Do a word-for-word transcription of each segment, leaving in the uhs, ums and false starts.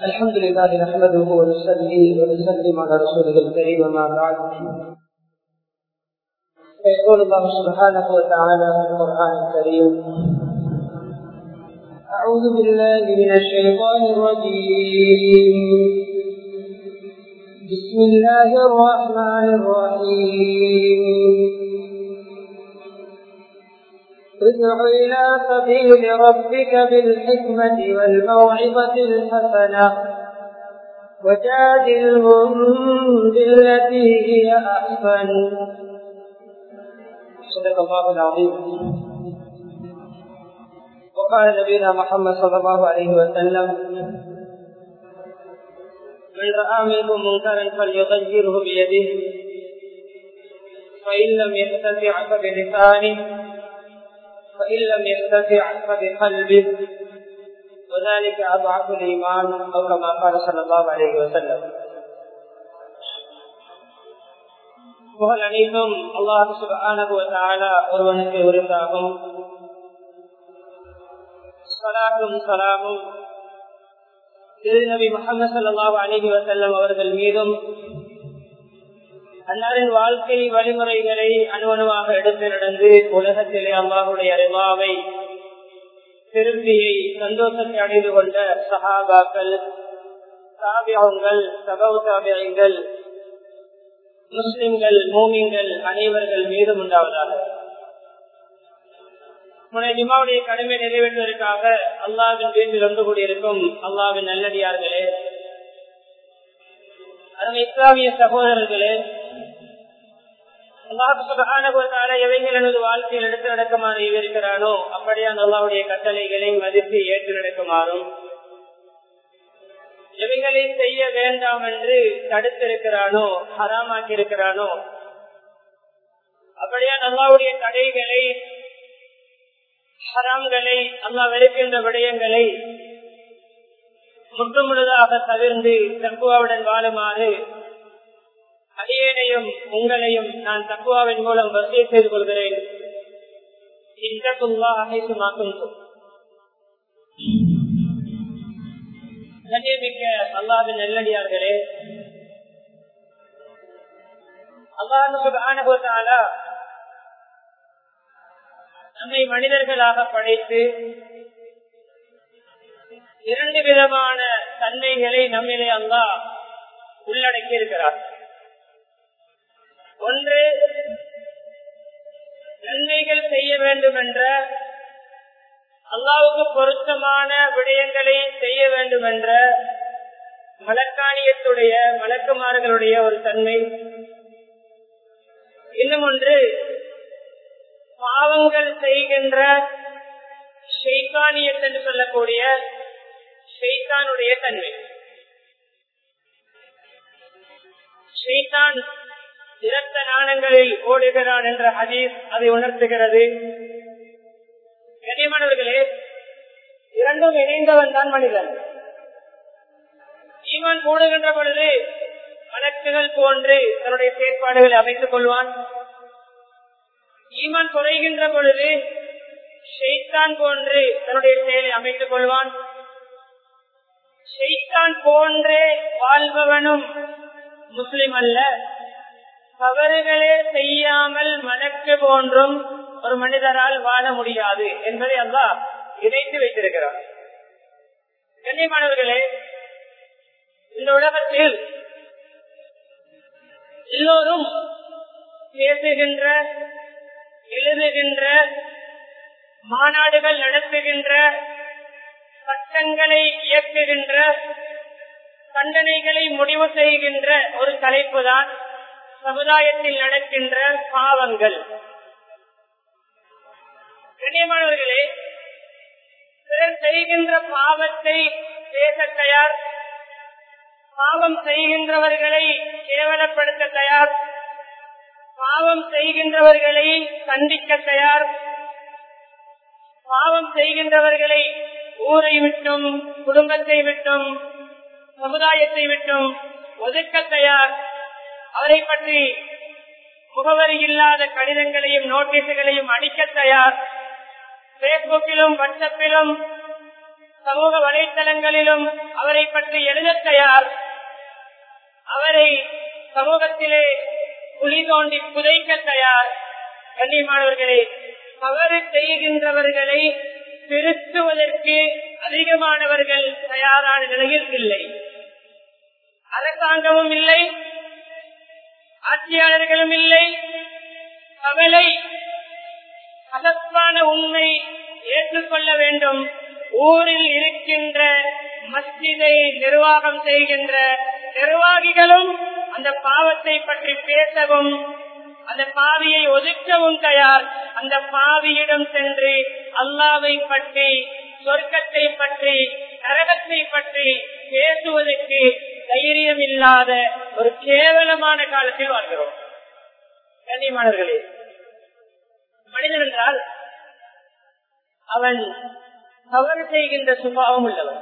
الحمد لله نحمده ونصلي ونسلم على رسوله الكريم وما بعد. فيقول الله سبحانه وتعالى في القرآن الكريم: أعوذ بالله من الشيطان الرجيم، بسم الله الرحمن الرحيم. ادع إلى سبيل ربك بالحكمة والموعظة الحسنة وجادلهم بالتي هي أحسن. صدق الله العظيم. وقال نبينا محمد صلى الله عليه وسلم: من رأى منكم منكرا فليغيره بيده، فإن لم يستطع فبلسانه، فإن لم يستطع فبقلبه، وذلك أضعف الإيمان، أو كما قال صلى الله عليه وسلم. புகழ் அனைத்தும் அல்லாஹ் சுப்ஹானஹு வ தஆலா ஒருவனுக்கு உரித்தாகும். ஸலாத்தும் ஸலாமும் நபி முஹம்மது ஸல்லல்லாஹு அலைஹி வஸல்லம் அவர்கள் மீதும், அன்னாரின் வாழ்க்கை வழிமுறைகளை அணுவணுவாக எடுத்து நடந்து உலகத்திலே அல்லாஹுடைய ரிவாவை, திருப்தியை, சந்தோஷத்தை அடைந்து கொண்ட சஹாபாக்கள், தாபிஊன்கள், தபவு தாபிஈன்கள், முஸ்லிம்கள், மூமின்கள் அனைவர்கள் மீதும் உண்டாவதாக. முன்னைய ஜும்மாவுடைய கடமை நிறைவேற்றுவதற்காக அல்லாஹ்வின் வீட்டில் ஒன்று கூடியிருக்கும் அல்லாஹ்வின் நல்லடியார்களே, அருமை இஸ்லாமிய சகோதரர்களே, அல்லாஹ் சுப்ஹானஹு வ தஆலா எவைகள் எனது வாழ்க்கையில் எடுத்து நடக்குமாறு இருக்கிறானோ அப்படியான அல்லாஹ்வுடைய கட்டளைகளை மதித்து ஏற்று நடக்குமாறும், எவைகளை செய்ய வேண்டாம் என்று தடுத்திருக்கிறானோ, ஹராமாக்கி இருக்கிறானோ அப்படியான அல்லாஹ்வுடைய தடைகளை, ஹராம்களை, அல்லாஹ் வெறுக்கின்ற விடயங்களை முற்று முழுதாக தவிர்ந்து தக்குவாவுடன் வாழுமாறு அடியேனையும் உங்களையும் நான் தக்குவாவின் மூலம் வசிய செய்து கொள்கிறேன். கண்ணியமிக்க அல்லாஹ்வின் நல்லடியார்களே, அல்லாஹ் சுப்ஹானஹு வ தஆலா நம்மை மனிதர்களாக படைத்து இரண்டு விதமான தன்மைகளை நம்மிலே அல்லாஹ் உள்ளடக்கி இருக்கிறார். ஒன்று, நன்மைகள் செய்ய வேண்டும் என்ற, அல்லாஹ்வுக்கு பொருத்தமான விடயங்களை செய்ய வேண்டும் என்ற மலக்காணியத்துடைய, மலக்குமார்களுடைய ஒரு தன்மை. இன்னும் ஒன்று, பாவங்கள் செய்கின்ற ஷைத்தானியத் என்று சொல்லக்கூடிய ஷைத்தானுடைய தன்மை. ஷைத்தான் இரத்த நாணங்களில் ஓடுகிறான் என்ற ஹதீஸ் அதை உணர்த்துகிறது. கண்ணியமானவர்களே, இரண்டும் இணைந்தவன் தான் மனிதன். ஈமான் கூடுகின்ற பொழுது மலக்குகள் போன்று தன்னுடைய செயற்பாடுகளை அமைத்துக் கொள்வான். ஈமான் குறைகின்ற பொழுது ஷைத்தான் போன்று தன்னுடைய செயலை அமைத்துக் கொள்வான். ஷைத்தான் போன்றே வாழ்பவனும் முஸ்லிம் அல்ல. தவறுகளே செய்யாமல் மலக்கு போன்றும் ஒரு மனிதரால் வாழ முடியாது என்பதை அல்லாஹ் இணைத்து வைத்திருக்கிறார். கண்ணியமானவர்களே, இந்த உலகத்தில் எல்லோரும் பேசுகின்ற, எழுதுகின்ற, மாநாடுகள் நடத்துகின்ற, சட்டங்களை இயக்குகின்ற, தண்டனைகளை முடிவு செய்கின்ற ஒரு தலைப்பு தான் சமுதாயத்தில் நடக்கின்ற பாவங்கள். கண்ணியமானவர்களே, சிலர் செய்கின்ற பாவத்தை பேச தயார், பாவம் செய்கின்றவர்களை கேவலப்படுத்த தயார், பாவம் செய்கின்றவர்களை கண்டிக்க தயார், பாவம் செய்கின்றவர்களை ஊரை விட்டும், குடும்பத்தை விட்டும், சமுதாயத்தை விட்டும் ஒதுக்க தயார், அவரை பற்றி முகவரி இல்லாத கடிதங்களையும் நோட்டீஸுகளையும் அடிக்க தயார், பேஸ்புக்கிலும் வாட்ஸ்அப்பிலும் சமூக வலைத்தளங்களிலும் அவரை பற்றி எழுத தயார். அவரை சமூகத்திலே குழி தோண்டி புதைக்க தயார். கண்ணியமானவர்களே, தவறு செய்கின்றவர்களை திருத்துவதற்கு அதிகமானவர்கள் தயாரான நிலையில் இல்லை. அரசாங்கமும் இல்லை, ஆட்சியாளர்களும் இல்லை. கவலை, கசப்பான உண்மை ஏற்றுக்கொள்ள வேண்டும். ஊரில் இருக்கின்ற மஸ்ஜிதை நிர்வாகம் செய்கின்ற நிர்வாகிகளும் அந்த பாவத்தை பற்றி பேசவும் அந்த பாவியை ஒதுக்கவும் தயார். அந்த பாவியிடம் சென்று அல்லாஹ்வை பற்றி, சொர்க்கத்தை பற்றி, நரகத்தை பற்றி பேசுவதற்கு தைரியம் இல்லாத ஒரு கேவலமான காலத்தில் வாழ்கிறோம். கண்ணியமானவர்களே, மனிதன் என்றால் அவன் தவறு செய்கின்ற சுபாவம் உள்ளவன்,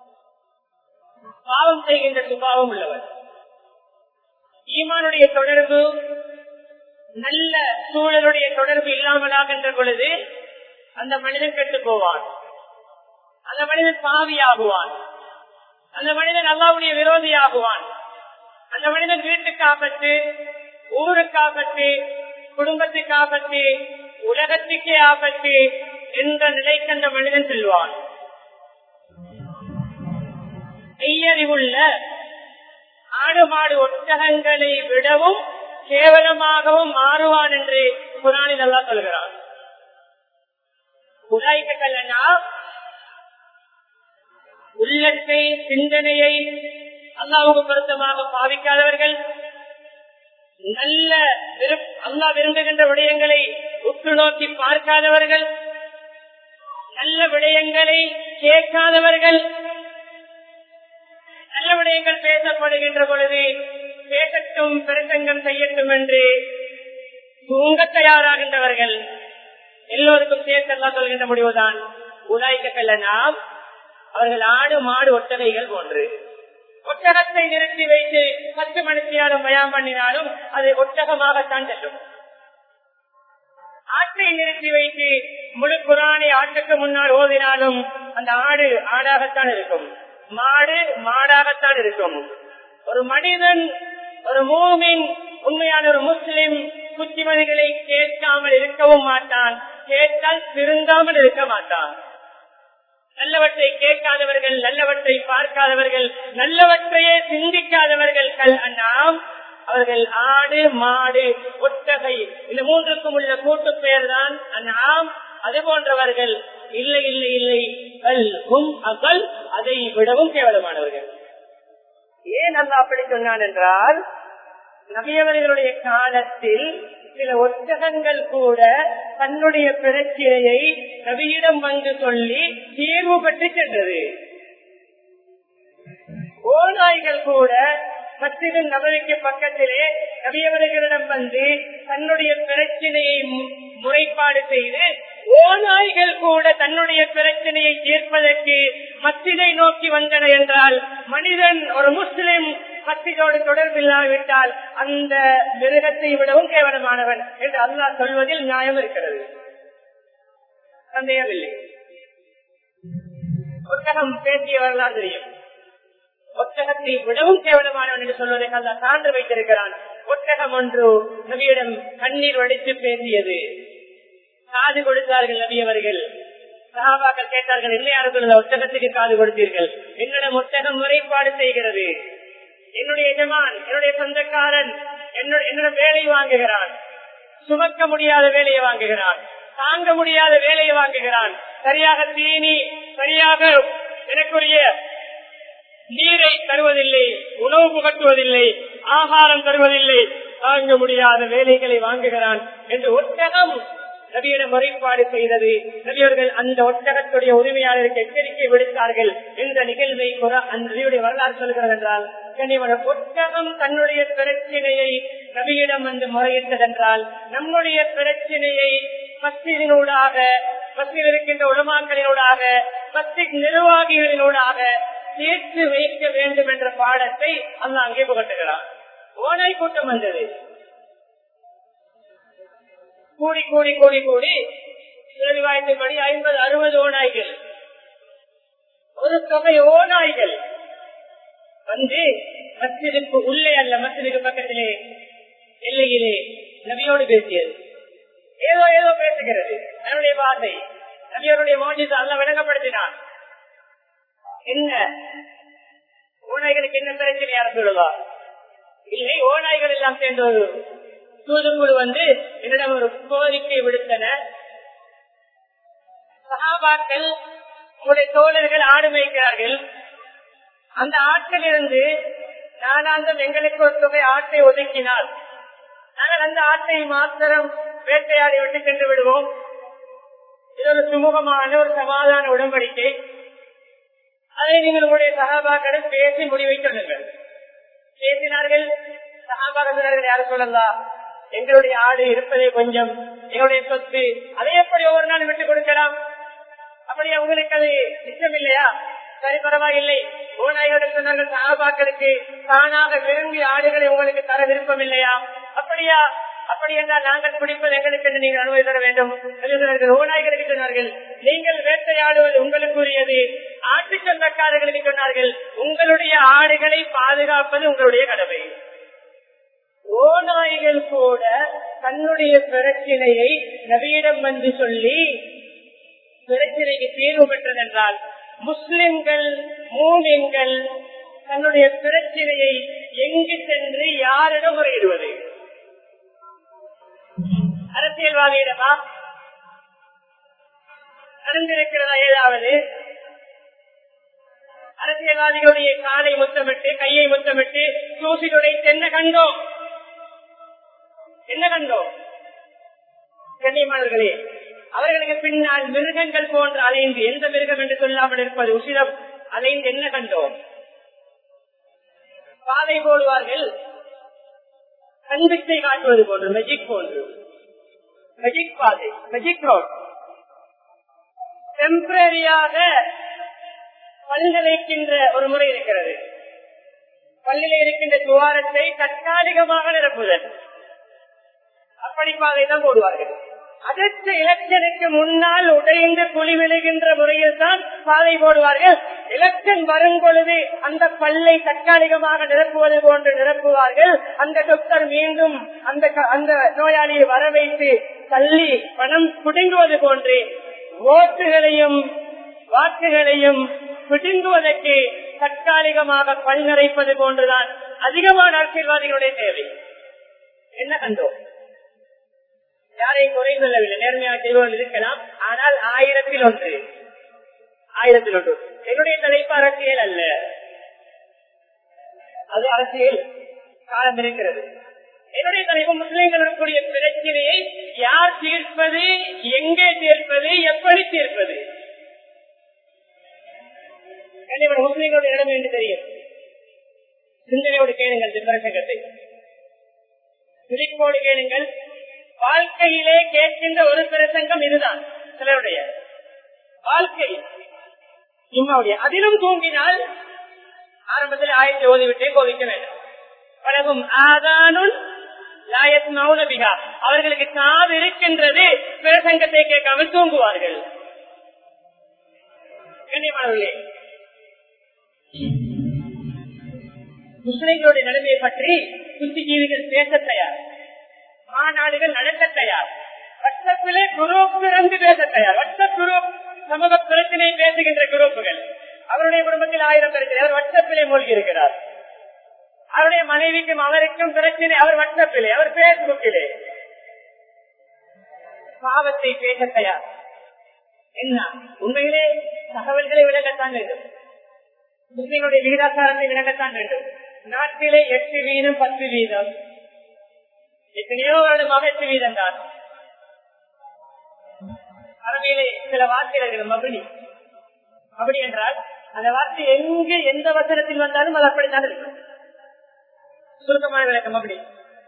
பாவம் செய்கின்ற சுபாவம் உள்ளவன். ஈமானுடைய தொடர்பு, நல்ல சூழலுடைய தொடர்பு இல்லாமலாகின்ற பொழுது அந்த மனிதன் கெட்டு போவான். அந்த மனிதன் பாவியாகுவான். அந்த மனிதன் அல்லாஹ்வுடைய விரோதியாகுவான். அந்த மனிதன் வீட்டுக்கு ஆபத்து, ஊருக்கு ஆபத்து, குடும்பத்துக்கு ஆபத்து, உலகத்துக்கே ஆபத்து என்ற நிலைக்கு அந்த மனிதன் செல்வான். கையறிவுள்ள ஆடு மாடு ஒட்டகங்களை விடவும் கேவலமாகவும் மாறுவான் என்று குர்ஆனில் அல்லாஹ் சொல்கிறான். உலாயிக கல்லனா, உள்ளத்தை, சிந்தனையை அல்லாஹ்வுக்கு பொருத்தமாக பாவிக்காதவர்கள், நல்ல அல்லாஹ் விரும்புகின்ற விடயங்களை உற்று நோக்கி பார்க்காதவர்கள், நல்ல விடயங்களை கேட்காதவர்கள், நல்ல விடயங்கள் பேசப்படுகின்ற பொழுது பேசட்டும், பிரசங்கம் செய்யட்டும் என்று தூங்க தயாராகின்றவர்கள், எல்லோருக்கும் சேர்த்தெல்லாம் சொல்கின்ற முடிவுதான் உலாய்க்க நாம். அவர்கள் ஆடு மாடு ஒட்டகைகள் போன்று. ஒட்டகத்தை நிறுத்தி வைத்து பத்து மணித்தியாலும் பயம் பண்ணினாலும் அது ஒட்டகமாகத்தான் செல்லும். ஆட்டை நிறுத்தி வைத்து முழு குரானை ஆட்டுக்கு முன்னால் ஓதினாலும் அந்த ஆடு ஆடாகத்தான் இருக்கும், மாடு மாடாகத்தான் இருக்கும். ஒரு மனிதன், ஒரு மூமின், உண்மையான ஒரு முஸ்லிம் புத்திமதிகளை கேட்காமல் இருக்கவும் மாட்டான், கேட்டால் திருந்தாமல் இருக்க மாட்டான். நல்லவற்றை கேட்காதவர்கள், நல்லவற்றை பார்க்காதவர்கள், நல்லவற்றையே சிந்திக்காதவர்கள் நாம். அவர்கள் ஆடு மாடு ஒட்டகை இந்த மூன்றுக்கும் உள்ள கூட்டு பெயர் தான் நாம். அது போன்றவர்கள் இல்லை இல்லை இல்லை அகல், அதை விடவும் கேவலமானவர்கள். ஏன் அல்லாஹ் அப்படி சொன்னான் என்றால், நபியவர்களுடைய காலத்தில் சில ஒட்டகங்கள் கூட தன்னுடைய பிரச்சனையை நபியிடம் வந்து சொல்லி தீர்வு பெற்று சென்றது. ஓநாய்கள் கூட மஸ்ஜிது நபவிக்கு பக்கத்திலே நபியவர்களிடம் வந்து தன்னுடைய பிரச்சனையை முறைப்பாடு செய்து, ஓநாய்கள் கூட தன்னுடைய பிரச்சனையை தீர்ப்பதற்கு மஸ்ஜிதை நோக்கி வந்தன என்றால், மனிதன் ஒரு முஸ்லிம் மஸ்ஜிதோடு தொடர்பில்லாவிட்டால் அந்த மிருகத்தை விடவும் கேவலமானவன் என்று அல்லாஹ் சொல்வதில் நியாயம் இருக்கிறது, சந்தேகமில்லை. ஒட்டகம் பேசிய வரலாறு தெரியும். ஒட்டகத்தை விடவும் கேவலமானவன் என்று சொல்வதை அல்லாஹ் சான்று வைத்திருக்கிறான். ஒட்டகம் ஒன்று நபியிடம் கண்ணீர் வடித்து பேசியது. காது கொடுத்தார்கள் நபியவர்கள். சஹாபாக்கள் கேட்டார்கள், இல்லையார்கள் ஒட்டகத்துக்கு காது கொடுத்தீர்கள்? என்னிடம் ஒட்டகம் முறைப்பாடு செய்கிறது. என்னுடைய எஜமான், என்னுடைய சொந்தக்காரன் என்னோட வேலை வாங்குகிறான், சுமக்க முடியாத வேலையை வாங்குகிறான், தாங்க முடியாத வேலையை வாங்குகிறான், சரியாக தீனி, சரியாக எனக்குரிய நீரை தருவதில்லை, உணவு புகட்டுவதில்லை, ஆகாரம் தருவதில்லை, தாங்க முடியாத வேலைகளை வாங்குகிறான் என்று ஒட்டகம் நபியிடம் முறைப்பாடு செய்தது. நபியவர்கள் அந்த ஒட்டகத்துடைய உரிமையாளருக்கு எச்சரிக்கை விடுத்தார்கள் என்ற நிகழ்வை நபியுடைய வரலாறு சொல்கிறது என்றால், ஒட்டகம் தன்னுடைய பிரச்சனையை நபியிடம் வந்து முறையிட்டதென்றால், நம்முடைய பிரச்சனையை மஸ்ஜிதினூடாக, மஸ்ஜிதில் இருக்கின்ற உலமாக்களினூடாக, மஸ்ஜித் நிர்வாகிகளினூடாக சேர்த்து வைக்க வேண்டும் என்ற பாடத்தை அல்லாஹ் அங்கே புகட்டுகிறார். ஓனாய் கூட்டம் வந்தது. கூடி கூடி கூடி கூடி விவாதத்தின்படி ஐம்பது அறுபது ஓநாய்கள் ஒரு தொகை ஓநாய்கள் வந்து மஸ்ஜிதுக்கு உள்ளே அல்ல, மஸ்ஜிதுக்கு பக்கத்திலே எல்லையிலே நபியோடு பேசியது. ஏதோ ஏதோ பேசுகிறது. அதனுடைய வார்த்தை நபியோருடைய மோஜித் அல்லாஹ் விளங்கப்படுத்தினான். என்ன ஓநாய்களுக்கு என்ன பிரச்சனை யார சொல்லுவா? இல்லை, ஓநாய்கள் எல்லாம் சேர்ந்த ஒரு தூதுக்குழு வந்து என்னிடம் ஒரு கோரிக்கை விடுத்தன. சஹாபாக்கள் உங்களுடைய தோழர்கள் ஆடு மேய்க்கிறார்கள். அந்த ஆட்டிலிருந்து நானாந்தம் எங்களுக்கு ஒரு தொகை ஆட்டை ஒதுக்கினால் நாங்கள் அந்த ஆட்டை மாத்திரம் வேட்டையாடி விட்டு சென்று விடுவோம். இது ஒரு சுமூகமான ஒரு சமாதான உடன்படிக்கை. அதை நீங்கள் உங்களுடைய சகாபாக்களிடம் பேசி முடிவை சொல்லுங்கள். பேசினார்கள். சகாபாக்கள் யாரும் சொல்லலாம், எங்களுடைய ஆடு இருப்பதே கொஞ்சம், எங்களுடைய சொத்து, அதை எப்படி ஒவ்வொரு நாள் விட்டுக் கொடுக்கலாம்? அப்படி உங்களுக்கு அது இஷ்டம் இல்லையா? சரி, பரவாயில்லை. ஓநாய்களுக்கு சொன்னார்கள், சகாபாக்களுக்கு தானாக விரும்பி ஆடுகளை உங்களுக்கு தர விருப்பம் இல்லையா? அப்படியா? அப்படி என்றால் நாங்கள் குடிப்பது எங்களுக்கு என்று நீங்கள் அனுமதி தர வேண்டும். ஓநாய்களுக்கு சொன்னார்கள், நீங்கள் வேட்டையாடுவது உங்களுக்குரியது. ஆட்டு சொந்தக்காரர்களுக்கு சொன்னார்கள், உங்களுடைய ஆடுகளை பாதுகாப்பது உங்களுடைய கடமை. ஓநாய்கள் கூட தன்னுடைய பிரச்சனையை நபியிடம் வந்து சொல்லி பிரச்சனைக்கு தீர்வு பெற்றதென்றால், முஸ்லிம்கள் மூமின்கள் தன்னுடைய பிரச்சனையை எங்கு சென்று யாரிடம் முறையிடுவது? அரசியல்வாதியிடமா? நடந்திருக்கிறதா ஏதாவது? அரசியல்வாதிகளுடைய காலை முத்தமிட்டு கையை முத்தமிட்டு தூசிலுடைய என்ன கண்டோம்? என்ன கண்டோம்? கண்ணியமானவர்களே, அவர்களுக்கு பின்னால் மிருகங்கள் போன்று அலைந்து, எந்த மிருகம் என்று சொல்லாமல் இருப்பது உசிதம், அலைந்து என்ன கண்டோம்? பாதை போடுவார்கள், கண்பிச்சை காட்டுவது போன்று, மெஜிக் போன்று, மெஜிக் பாதை, மெஜிக் ரோட். டெம்பரரியாக பல்ல வைக்கின்ற ஒரு முறை இருக்கிறது. பல்லில் இருக்கின்ற துவாரத்தை தற்காலிகமாக நிரப்புதல், அப்படி பாதை தான் போடுவார்கள். அதற்கு எலக்ஷனுக்கு முன்னால் உடைந்து குழி விழுகின்ற முறையில் தான் பாதை போடுவார்கள். எலக்ஷன் வரும் பொழுது அந்த பல்லை தற்காலிகமாக நிரப்புவது போன்று நிரப்புவார்கள். அந்த டாக்டர் மீண்டும் அந்த அந்த நோயாளியை வர வைத்து தள்ளி பணம் புடுங்குவது போன்று ஓட்டுகளையும் வாக்குகளையும் பிடுங்குவதற்கு தற்காலிகமாக பல் நிறைப்பது போன்றுதான் அதிகமான அரசியல்வாதிகளுடைய தேவை. என்ன கண்டோம்? யாரையும் குறை சொல்லவில்லை, நேர்மையாக செய்வோம் இருக்கலாம். ஆனால் ஆயிரத்தில் ஒன்று, ஆயிரத்தில் ஒன்று. என்னுடைய தலைப்பு அரசியல் அல்ல, அது அரசியல் காலம் இருக்கிறது. என்னுடைய தலைப்பு முஸ்லிம்களுடைய பிரச்சனையை யார் தீர்ப்பது, எங்கே தீர்ப்பது, எப்படி தீர்ப்பது. முஸ்லிம்களுடைய இடம் என்று தெரியும். சிந்தனையோடு கேளுங்கள், பிரசங்கத்தை சிரிப்போடு கேளுங்கள். வாழ்க்கையிலே கேட்கின்ற ஒரு பிரசங்கம் இதுதான் சிலருடைய வாழ்க்கை. இம்மாவுடைய அதிலும் தூங்கினால் ஆரம்பத்தில் ஆயத்தை ஓதிவிட்டே கோவிக்க வேண்டும். பலகும் ஆதானுன் லாயத் மௌனபிகா, அவர்களுக்கு காது இருக்கின்றது, பிரசங்கத்தை கேட்காமல் தூங்குவார்கள். கண்ணியமானவர்களே, முஸ்லிம்களுடைய நிலைமையை பற்றி புத்திஜீவிகள் பேச தயார், மாநாடுகள் நடத்த தயார், வாட்ஸ்அப்பிலே குரூப் இருந்து பேச தயார். வாட்ஸ்அப் குரூப் சமூக பிரச்சனை பேசுகின்ற குரூப்புகள். அவருடைய குடும்பத்தில் ஆயிரம் பிரச்சனை, அவர் வாட்ஸ்அப்பிலே மூழ்கி இருக்கிறார். அவருடைய மனைவிக்கும் அவருக்கும் பிரச்சனை, அவர் வாட்ஸ்அப்பிலே, அவர் பேஸ்புக்கிலே. பாவத்தை பேச தயார். என்ன உண்மையிலே தகவல்களை விளக்கத்தான் வேண்டும், முஸ்லிம்களுடைய விகிதாச்சாரத்தை விளக்கத்தான் வேண்டும். நாட்டிலே எட்டு வீதம் பத்து வீதம் எத்தனையோ வருடமாக எட்டு வீதம் தான். அரபியிலே சில வார்த்தைகள் மபடி, அப்படி என்றால் அந்த வார்த்தை எங்கு எந்த வசனத்தில் வந்தாலும் அது அப்படித்தான் இருக்கும். சுருக்கமான விளக்கம் அப்படி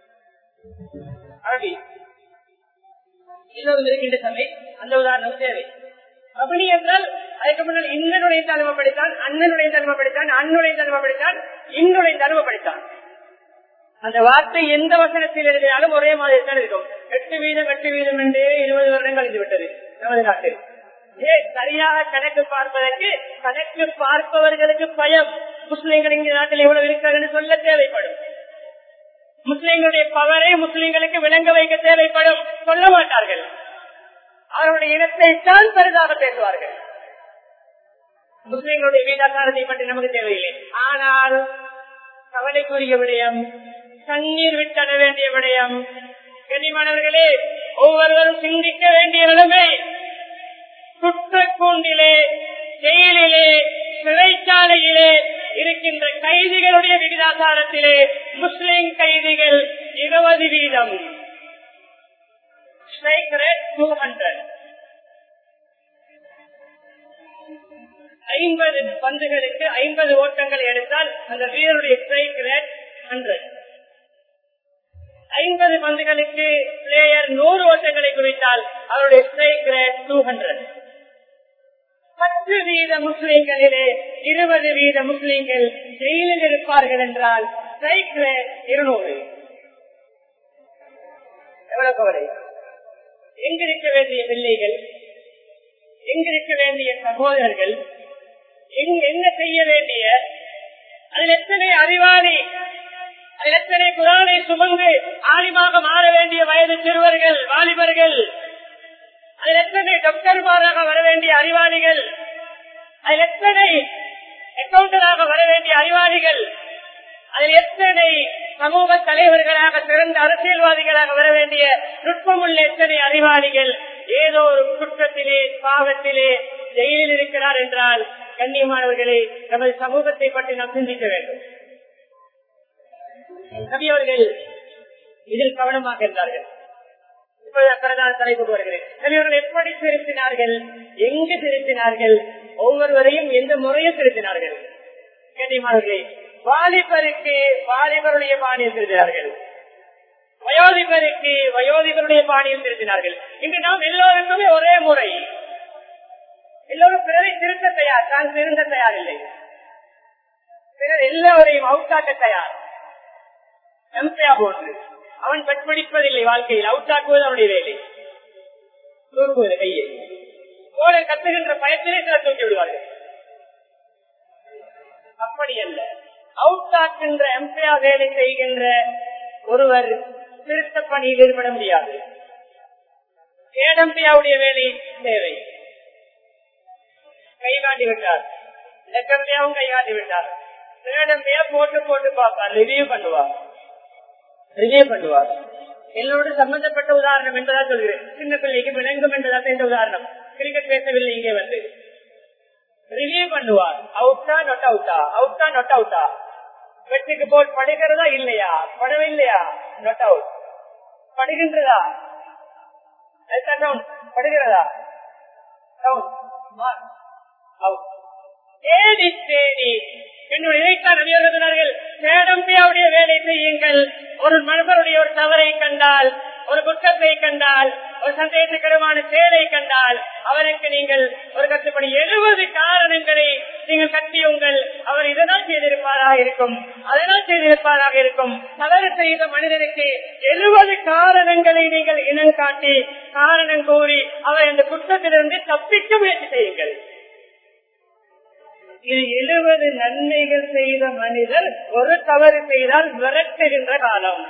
அரபி எல்லோரும் இருக்கின்ற சபை, அந்த உதாரணம் தேவை. அப்படி என்றால் அதுக்கு முன்னால் இன்னனுடைய தன்மை படித்தான், அண்ணனுடைய தன்மை படித்தான், அண்ணுடைய தன்மை படித்தான், இன்னுடைய தன்மை படித்தான். அந்த வார்த்தை எந்த வசனத்தில் எழுதினாலும் ஒரே மாதிரி தான் இருக்கும். எட்டு வீதம் எட்டு வீதம் என்றே இருபது வருடங்கள் இருந்து விட்டது நமது நாட்டில். சரியாக கணக்கு பார்ப்பதற்கு கணக்கு பார்ப்பவர்களுக்கு பயம். முஸ்லிம்கள் இங்கே நாட்டில் எவ்வளவு இருக்கிறார்கள் சொல்ல தேவைப்படும். முஸ்லிம்களுடைய பவரை முஸ்லிம்களுக்கு விளங்க வைக்க தேவைப்படும். சொல்ல மாட்டார்கள். அவருடைய இனத்தை தான் பெரிதாக பேசுவார்கள். முஸ்லிம்களுடைய வீதாக்காரத்தை பற்றி நமக்கு தேவையில்லை. ஆனால் கவலைக்குரிய விடயம், கண்ணீர் விட்டட வேண்டிய விடயம். கனிமானவர்களே, ஒவ்வொருவரும் சிந்திக்க வேண்டிய நிலைமை. குற்றக்கூண்டிலே, ஜெயிலிலே, சிறைச்சாலையிலே இருக்கின்ற கைதிகளுடைய விகிதாசாரத்திலே முஸ்லிம் கைதிகள் இருபது வீதம். ஐம்பது பந்துகளுக்கு ஐம்பது ஓட்டங்கள் எடுத்தால் அந்த வீரருடைய ஸ்ட்ரைக் ரேட் ஹண்ட்ரட். ஐம்பது பந்துகளுக்கு பிளேயர் நூறு ஓட்டங்களை குறித்தால் அவருடைய ஸ்ட்ரைக் ரேட் டூ ஹண்ட்ரட். பத்து வீத முஸ்லிம்களிலே இருபது வீத முஸ்லிம்கள் ஜெயிலில் இருப்பார்கள் என்றால் ஸ்ட்ரைக் ரேட் இருநூறு. எவ்வளவு கவலை! எங்கிருக்க வேண்டிய பிள்ளைகள், எங்கிருக்க வேண்டிய சகோதரர்கள், என்ன செய்ய வேண்டிய, அதில் எத்தனை அறிவாளி, அதில் எத்தனை குரானை சுமந்து ஆலிமாக மாற வேண்டிய வயது சிறுவர்கள், வாலிபர்கள், அதில் எத்தனை டாக்டர்மாராக வர வேண்டிய அறிவாளிகள், அதில் எத்தனை அக்கவுண்டராக வர வேண்டிய அறிவாளிகள், அதில் எத்தனை சமூக தலைவர்களாக சிறந்த அரசியல்வாதிகளாக வர வேண்டிய நுட்பமுள்ள எத்தனை அறிவாளிகள் ஏதோ ஒரு குற்றத்திலே பாவத்திலே ஜெயிலில் இருக்கிறார் என்றால், கண்ணியமானவர்களே, நமது சமூகத்தை பற்றி நாம் சிந்திக்க வேண்டும். நபியவர்கள் இதில் கவனமாக இருந்தார்கள். பிரதான தலைப்புக்கு வருகிறேன். நபியவர்கள் எப்படி திருத்தினார்கள், எங்கு திருத்தினார்கள், ஒவ்வொருவரையும் எந்த முறையில் திருத்தினார்கள்? கண்ணியமானவர்களே, வாலிபருக்கு வாலிபருடைய பாணியில் திருத்தினார்கள், வயோதிபருக்கு வயோதிபருடைய பாணியில் திருத்தினார்கள். இன்று நாம் எல்லோருக்குமே ஒரே முறை. எல்லோரும் பிறரை திருத்த தயார், தான் திருந்த தயார் இல்லை. பிறர் எல்லோரையும் அவுட்டாக்க தயார். எம்பையா போன்று அவன் பெட்பிடிப்பதில்லை. வாழ்க்கையில் அவுட்டாக்குவது அவனுடைய வேலை. தூக்குவது கையை போல கத்துகின்ற பயத்திலே சில தூக்கி விடுவார்கள். அப்படி அல்ல. அவுட்டாக்குகின்ற எம்பையா வேலை செய்கின்ற ஒருவர் திருத்த பணியில் ஈடுபட முடியாது. ஏடம்பியாவுடைய வேலை தேவை. கை காட்டி விட்டார், லெக்கம்பியாவும் கை காட்டி விட்டார். ஏடம்பியா போட்டு போட்டு பார்ப்பார், ரிவியூ பண்ணுவார் ரிவியூ பண்ணுவார் என்னோடு சம்பந்தப்பட்ட உதாரணம் என்பதா சொல்கிறேன். சின்ன பிள்ளைக்கு விளங்கும் என்பதாக இந்த உதாரணம். கிரிக்கெட் பேசவில்லை, இங்கே வந்து ரிவியூ பண்ணுவார். அவுட்டா நொட் அவுட்டா, அவுட்டா நொட் அவுட்டா, வெற்றிக்கு போல் படுகிறதா இல்லையா, படவில்லையா, நொட் அவுட், படுகின்றதா, படுகிறதா, தேடி தேடி என்னுடைய வேலை செய்யுங்கள். ஒரு மனிதனுடைய ஒரு தவறை கண்டால், ஒரு குற்றத்தை கண்டால், ஒரு சந்தேகத்துக்கிடமான செயலை கண்டால் அவருக்கு நீங்கள் ஒரு கட்டுப்படி எழுபது காரணங்களை நீங்கள் கட்டியுங்கள். அவர் இதனால் செய்திருப்பாராக இருக்கும், அதனால் செய்திருப்பாராக இருக்கும். தவறு செய்த மனிதனுக்கு எழுபது காரணங்களை நீங்கள் இனம் காட்டி காரணம் கூறி அவர் இந்த குற்றத்திலிருந்து தப்பிக்க முயற்சி செய்யுங்கள். இது எழுபது நன்மைகள் செய்த மனிதர் ஒரு தவறு செய்தால் விரட்டுகின்ற காலம்.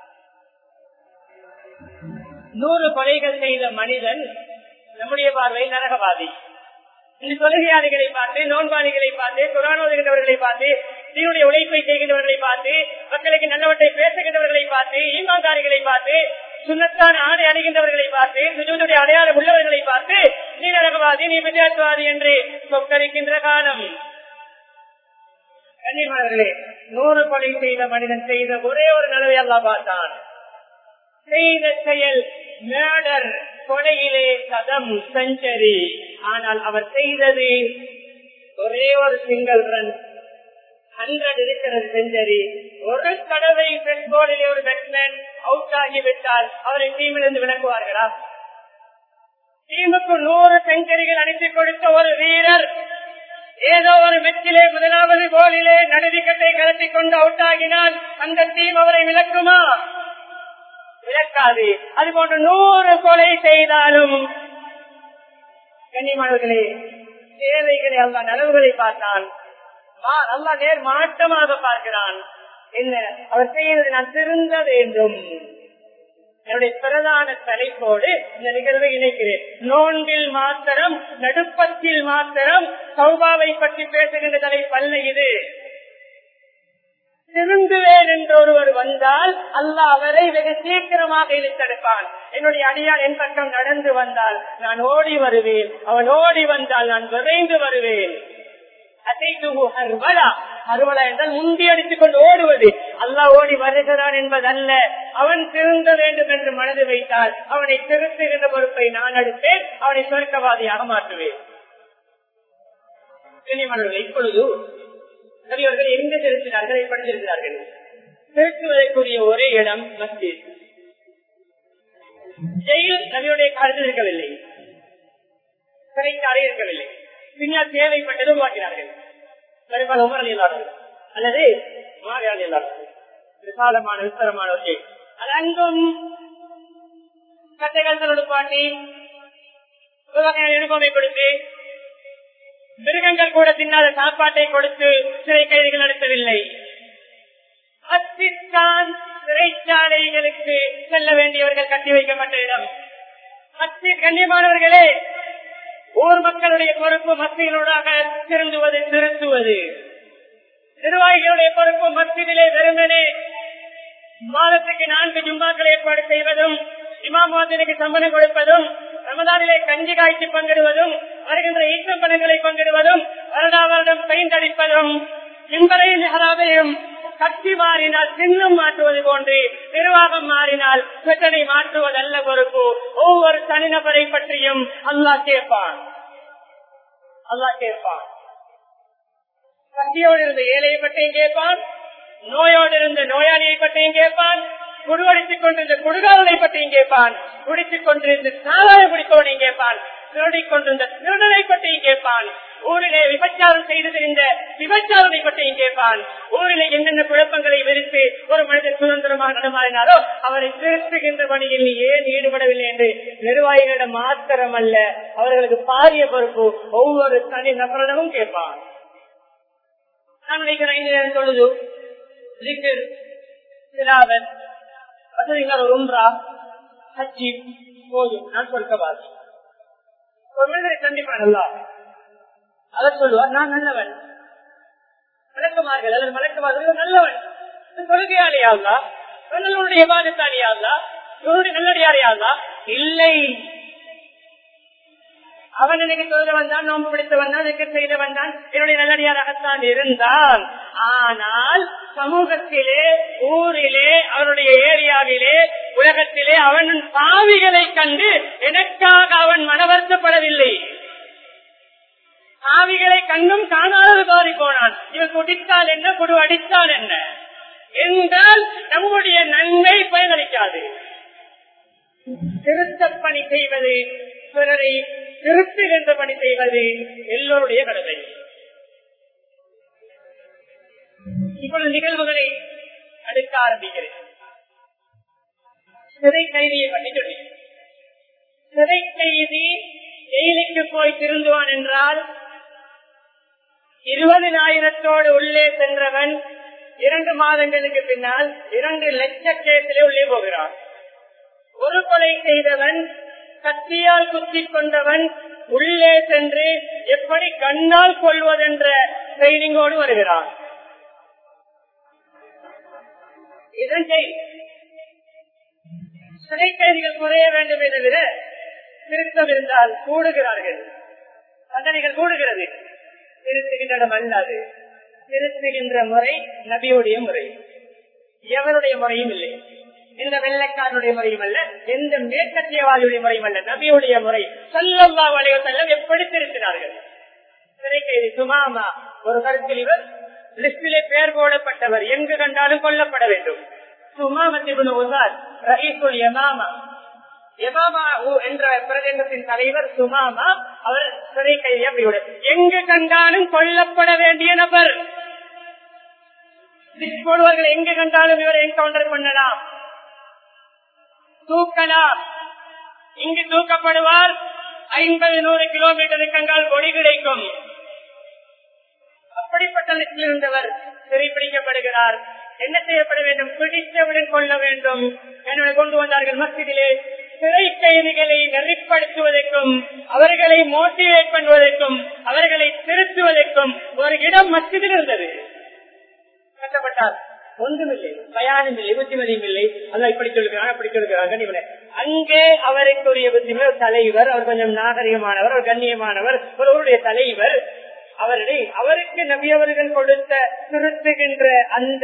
நூறு கொலைகள் செய்த மனிதன் நம்முடைய பார்வையில் நரகவாதி. இந்த தொழுகையாளிகளை பார்த்து, நோன்பாளிகளை பார்த்து, குர்ஆன் ஓதுகின்றவர்களை பார்த்து, தீனுடைய உழைப்பை செய்கின்றவர்களை பார்த்து, மக்களுக்கு நல்லவற்றை பேசுகின்றவர்களை பார்த்து, ஈமான்தாரிகளை பார்த்து, சுன்னத்தான ஆடை அணிகின்றவர்களை பார்த்து, சுஜூதுடைய அடையாளம் உள்ளவர்களை பார்த்து நீ நரகவாதி, நீ வித்தியாசவாதி என்று சொக்கரிக்கின்ற காலம். கண்ணியமானவர்களே, நூறு கொலை செய்த மனிதன் செய்த ஒரே ஒரு நலவை அல்லாஹ் பார்த்தான். செய்த செயல் மேடர், கொலையிலே சதம், செஞ்சரி. ஆனால் அவர் செய்தது ஒரே ஒரு சிங்கிள் ரன், ஹண்ட்ரட் இருக்கிறது செஞ்சரி. ஒரு தடவை பெட் பாலிலே ஒரு பேட்ஸ்மேன் அவுட் ஆகிவிட்டால் அவரை டீமிலிருந்து விளக்குவார்களா? டீமுக்கு நூறு செஞ்சரிகள் அனுப்பி கொடுத்த ஒரு வீரர் ஏதோ ஒரு மெச்சிலே முதலாவது கோலிலே நடுவிக்கத்தை கலத்தி கொண்டு அவுட் ஆகினால் அந்த டீம் அவரை விளக்குமா? விளக்காது. அதுபோன்று நூறு கொலை செய்தாலும் கண்ணியமானவர்களே, தேவைகளை அல்லா நலவுகளை பார்த்தான், அல்லா நேர் மாற்றமாக பார்க்கிறான். என்ன அவர் செய்வது? நான் திருந்த வேண்டும். என்னுடைய பிரதான தலைப்போடு இந்த நிகழ்வை இணைக்கிறேன். நோன்பில் மாத்திரம், நடுப்பத்தில் மாத்திரம் சௌபாவை பற்றி பேசுகின்ற தலைப்பல்ல இது. திருந்துவேன் என்று ஒருவர் வந்தால் அல்லாஹ் அவரை வெகு சீக்கிரமாக இழுத்தெடுப்பான். என்னுடைய அடியான் என் பக்கம் நடந்து வந்தால் நான் ஓடி வருவேன், அவன் ஓடி வந்தால் நான் விரைந்து வருவேன். அருவலா என்றால் முந்தி அடித்துக் கொண்டு ஓடுவது. அல்லாஹ் ஓடி வருகிறான் என்பதல்ல. அவன் திருந்த வேண்டும் என்று மனது வைத்தால் அவனை திருத்துகின்ற பொறுப்பை நான் எடுப்பேன், அவனை சொர்க்கவாதியாக மாற்றுவேன். இப்பொழுது நபியவர்கள் எங்கு செலுத்தினார்கள், படித்திருக்கிறார்கள்? செலுத்துவதற்குரிய ஒரே இடம் மஸ்ஜித். ஜெயில் நபியுடைய காலத்தில் இருக்கவில்லை, சிறைச்சாலை இருக்கவில்லை. பின்னால் தேவைப்பட்டது உருவாக்கினார்கள். உமர் அலியல்லார்கள் அல்லது மாவியா அலியல்லார்கள், விசாலமான விஸ்தரமான ஒரு ஜெயில். அது அங்கும் கட்டைகளோடு பாட்டி ஒரு வகையான யூனிஃபார்மை கொடுத்து, மிருகங்கள் கூட தின்னாத சாப்பாட்டை கொடுத்து சிறை கைதிகள் நடத்தவில்லை. மஸ்ஜித்தான் சிறைச்சாலைகளுக்கு செல்ல வேண்டியவர்கள் கட்டி வைக்கப்பட்ட இடம். மஸ்ஜித் கண்ணியமானவர்களே, ஊர் மக்களுடைய பொறுப்பு மஸ்ஜிதோடாக திருந்துவது, திருத்துவது. நிர்வாகிகளுடைய பொறுப்பு மஸ்ஜிதிலே வெறுமனே மாதத்துக்கு நான்கு ஜும்மாக்களை ஏற்பாடு செய்வதும், இமாம் வாசலுக்கு சம்பளம் கொடுப்பதும், ரமதானிலே கஞ்சி காய்ச்சி பங்கிடுவதும், வருகின்ற ஈட்ட பணங்களை பங்கிடுவதும், வருடா வருடம் பெயிண்ட் அடிப்பதும், மின்பரையும் ஹராவையும் கட்சி மாறினால் சின்னம் மாற்றுவது போன்று நிர்வாகம் மாறினால் பிரச்சனை மாற்றுவதல்ல பொறுப்பு. ஒவ்வொரு தனிநபரை பற்றியும் அல்லாஹ் கேட்பான். அல்லாஹ் கேட்பான். கட்சியோடு இருந்த ஏழையை பற்றியும் கேட்பான், நோயோடு இருந்த நோயாளியை பற்றியும் கேட்பான், குடுவடித்துக் கொண்டிருந்த குடுகாரனை பற்றியும் கேட்பான், குடித்துக் கொண்டிருந்த சாராய குடித்தவனையும் கேட்பான், திருடிக் கொண்டிருந்த திருடனை பற்றியும் கேட்பான், ஊரிலே விபச்சாரம் செய்து தெரிந்த விபச்சாரனை பற்றியும் கேட்பான். ஊரிலே என்னென்ன குழப்பங்களை விரித்து ஒரு மனிதர் சுதந்திரமாக நடமாறினாலோ அவரை திருத்துகின்ற பணியில் ஏன் ஈடுபடவில்லை என்று நிர்வாகிகளிடம் மாத்திரம் அல்ல, அவர்களுக்கு பாரிய பொறுப்பு ஒவ்வொரு தனி நபரிடமும் கேட்பான். நான் நினைக்கிறேன் சொல்லுது உம்ரா ஹஜ்ஜி போதும், நான் சொல்கவாதி. ஒரு மனிதரை சந்திப்பான் அல்லாஹ், அதை சொல்லுவார் நான் நல்லவன், மலக்குமார்கள் அல்லது மலக்குமார்கள் நல்லவன், தொழுகையாளியாளா, நல்லவனுடைய பாதத்தாளியாளா, இவனுடைய நல்லடியாரையாளா? இல்லை. அவன் எனக்கு தொழுக வந்தான், நோம்பு பிடித்து வந்தான், எனக்கு செய்த வந்தான், என்னுடைய நல்லடியாராகத்தான் இருந்தான். ஆனால் சமூகத்திலே, ஊரிலே, அவனுடைய ஏரியாவிலே, உலகத்திலே அவன் பாவிகளை கண்டு எனக்காக அவன் மனவருத்தப்படவில்லை. பாவிகளை கண்டும் காணாதது பாதி போனான். இவன் குடித்தால் என்ன, குடு அடித்தால் என்ன என்றால் நம்முடைய நன்மை பயனளிக்காது. திருத்த பணி செய்வது, பிறரை திருத்துகின்ற பணி செய்வது எல்லோருடைய கடமை. இப்பொழுது நிகழ்வுகளை அடுக்க ஆரம்பிக்கிறேன். சிறை கைதியை பற்றி சொல்லி, சிறை கைதி ஜெயிலுக்கு போய் திருந்துவான் என்றால் இருபதினாயிரத்தோடு உள்ளே சென்றவன் இரண்டு மாதங்களுக்கு பின்னால் இரண்டு லட்ச கேசிலே உள்ளே போகிறான். ஒரு கொலை செய்தவன், கத்தியால் குத்திக் கொண்டவன் உள்ளே சென்று எப்படி கண்ணால் கொள்வதென்ற ட்ரைனிங்கோடு வருகிறான். இதன் சிறை கைதிகள் குறைய வேண்டும் என்று விட திருத்தம் இருந்தால் கூடுகிறார்கள், தண்டனைகள் கூடுகிறது. திருத்துகின்ற இடம் அல்லாது, திருத்துகின்ற முறை நபியுடைய முறை, எவருடைய முறையும் இல்லை. எந்த வெள்ளைக்காரனுடைய முறையும் அல்ல, எந்த மேற்கத்தியவாதியுடைய முறையும் அல்ல, நபியுடைய முறை. ஸல்லல்லாஹு அலைஹி வஸல்லம் எப்படி திருத்தினார்கள்? சிறை கைதி சுமாமா ஒரு கருத்தில் இவர் லிஸ்டிலே பெயர் போடப்பட்டவர், எங்கு கண்டாலும் கொல்லப்பட வேண்டும். சுமாமத் இப்னு உஸாத் ரயீசுல் யமாமா, யமாமா என்ற பிரதேசத்தின் தலைவர் சுமாமா, அவர் சிறை கைதி. அப்படியோட எங்கு கண்டாலும் கொல்லப்பட வேண்டிய நபர். போடுவார்கள், எங்கு கண்டாலும் இவரை என்கவுண்டர் பண்ணலாம், தூக்கலாம். இங்கு தூக்கப்படுவார், ஐம்பது நூறு கிலோமீட்டருக்கு அங்கால் கொடி கிடைக்கும். அப்படிப்பட்ட லிஸ்டில் இருந்தவர் சிறைப்பிடிக்கப்படுகிறார். என்ன செய்யப்பட வேண்டும்? பிடித்தவுடன் கொள்ள வேண்டும். என்னுடைய கொண்டு வந்தார்கள் மஸ்ஜிதிலே. சிறை கைதிகளை நெறிப்படுத்துவதற்கும் அவர்களை மோட்டிவேட் பண்ணுவதற்கும் அவர்களை திருத்துவதற்கும் ஒரு இடம் மஸ்ஜிதில் இருந்தது. கட்டப்பட்டார். ஒன்றுமில்லை, பயானும் இல்லை, புத்திமதியும் இல்லை. அல்ல இப்படி சொல்லுகிறாங்க அப்படி சொல்லுகிறாங்க. அங்கே அவருக்குரிய புத்திமதி தலைவர், அவர் கொஞ்சம் நாகரிகமானவர், ஒரு கண்ணியமானவர், ஒருவருடைய தலைவர். அவருடைய அவருக்கு நபி அவர்கள் கொடுத்த திருத்துகின்ற அந்த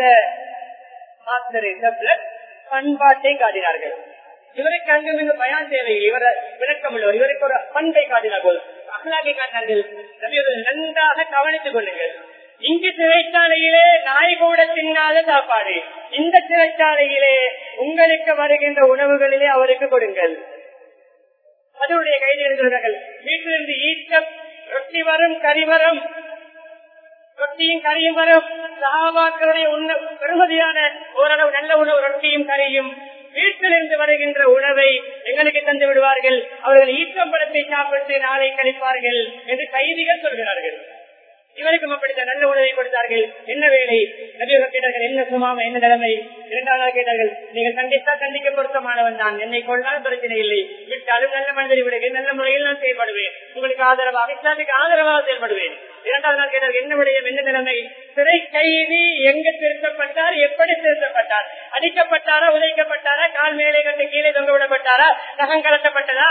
பண்பாட்டை காட்டினார்கள். இவருக்கு அங்கும் இங்கு பயான் தேவையில்லை, இவர் விளக்கம் உள்ளவர், இவருக்கு ஒரு பண்பை காட்டினார்கள், அகலாகை காட்டினார்கள். நபி அவர்கள் நன்றாக கவனித்துக் கொள்ளுங்கள். இங்கு சிறைச்சாலையிலே நாய் கூட தின்னாத சாப்பாடு, இந்த சிறைச்சாலையிலே உங்களுக்கு வருகின்ற உணவுகளிலே அவருக்கு கொடுங்கள். அதனுடைய கைது சொல்றார்கள். வீட்டிலிருந்து ஈட்ட ரொட்டி வரும், கறி வரும், ரொட்டியும் கறியும் வரும். சஹாபாக்களுடைய பெருமதியான ஓரளவு நல்ல உணவு ரொட்டியும் கறியும் வீட்டிலிருந்து வருகின்ற உணவை எங்களுக்கு தந்து விடுவார்கள். அவர்கள் ஈட்டம்பழத்தை சாப்பிட்டு நாளை கழிப்பார்கள் என்று கைதிகள் சொல்கிறார்கள். இவருக்கும் அப்படித்தான் நல்ல உணவை கொடுத்தார்கள். என்ன வேலை? நபியர்கள் கேட்டார்கள், என்ன சுமாம, என்ன நிலைமை? இரண்டாவது கேட்டார்கள், நீங்கள் கண்டிப்பா கண்டிக்க பொருத்தமானவன் தான், என்னை கொண்டால் பிரச்சனை இல்லை, விட்டாலும் நல்ல மனிதரை விடுங்க, நல்ல முறையில் நான் செயல்படுவேன், உங்களுக்கு ஆதரவாக, இஸ்லாத்துக்கு ஆதரவாக செயல்படுவேன். இரண்டாவது நாள் கேட்டார்கள், என்ன விடயம், என்ன நிலைமை? சிறை கைதி எங்கு திருத்தப்பட்டார், எப்படி திருத்தப்பட்டார்? அடிக்கப்பட்டாரா, உதைக்கப்பட்டாரா, கால் மேலே கட்டு கீழே தொங்க விடப்பட்டாரா, நகம் கலட்டப்பட்டதா,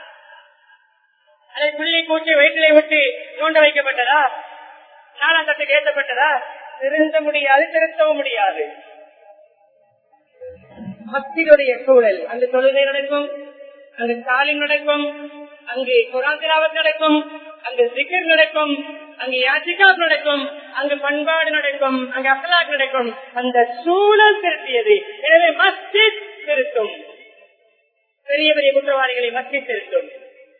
அதை புள்ளி கூட்டி வயிற்றிலை விட்டு நோண்ட வைக்கப்பட்டதா, நாலாம் தட்டுக்கு ஏற்றப்பட்டதா? திருந்த முடியாது, திருத்தவும் முடியாது. மஸ்ஜிதுடைய சூழல், அங்கு தொழுகை நடக்கும், அங்கு தாலீம் நடக்கும், அங்கு குர்ஆன் திலாவத் நடக்கும், அங்கு zikr நடக்கும், அங்கு யாத்திகாப் நடக்கும், அங்கு பண்பாடு நடக்கும், அங்கு அக்லாக் நடக்கும். அந்த சூழல் திருத்தியது. எனவே மஸ்ஜித் திருத்தும், பெரிய பெரிய குற்றவாளிகளை மஸ்ஜித் திருத்தும்.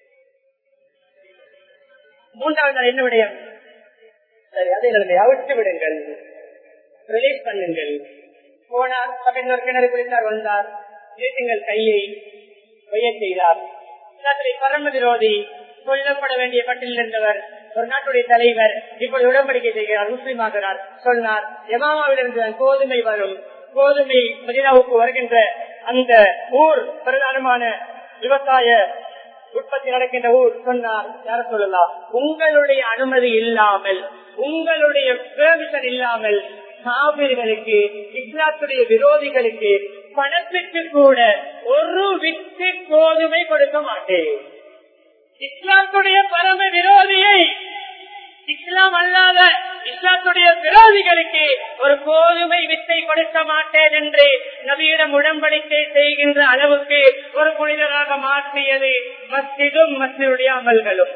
மூன்றாவது நாள் என்ன விடயம்? சரி, அதை அவிட்டு விடுங்கள், ரிலீஸ் பண்ணுங்கள். போனார், சபையினர் கிணறு பிடித்தார், வந்தார், வீட்டுங்கள் கையை வைய செய்தார். பரம விரோதி, கொல்லப்பட வேண்டிய பட்டியலில் இருந்தவர், ஒரு நாட்டுடைய தலைவர், இப்பொழுது உடன்படிக்கை செய்கிறார், முஸ்லீம் ஆகிறார். சொன்னார், யமாமாவிலிருந்து கோதுமை வரும், கோதுமை மதீனாவுக்கு வருகின்ற அந்த ஊர் பிரதானமான விவசாய உற்பத்தி நடக்கின்ற ஊர். சொன்னார், யார சொல்லலாம், உங்களுடைய அனுமதி இல்லாமல், உங்களுடைய பெர்மிஷன் இல்லாமல் காவிர்களுக்கு, இஸ்லாத்துடைய விரோதிகளுக்கு பணத்துக்கு கூட ஒரு வித்து கோதுமை கொடுக்க மாட்டேன். இஸ்லாத்துடைய பரம விரோதியை, இஸ்லாம் அல்லாத இஸ்லாத்துடைய விரோதிகளுக்கு ஒரு கோதுமை வித்தை கொடுக்க மாட்டேன் என்று நபியிடம் உடன்படிக்கை செய்கின்ற அளவுக்கு ஒரு புனிதராக மாற்றியது மஸ்ஜிதும் மஸ்ஜிதுடைய அமல்களும்.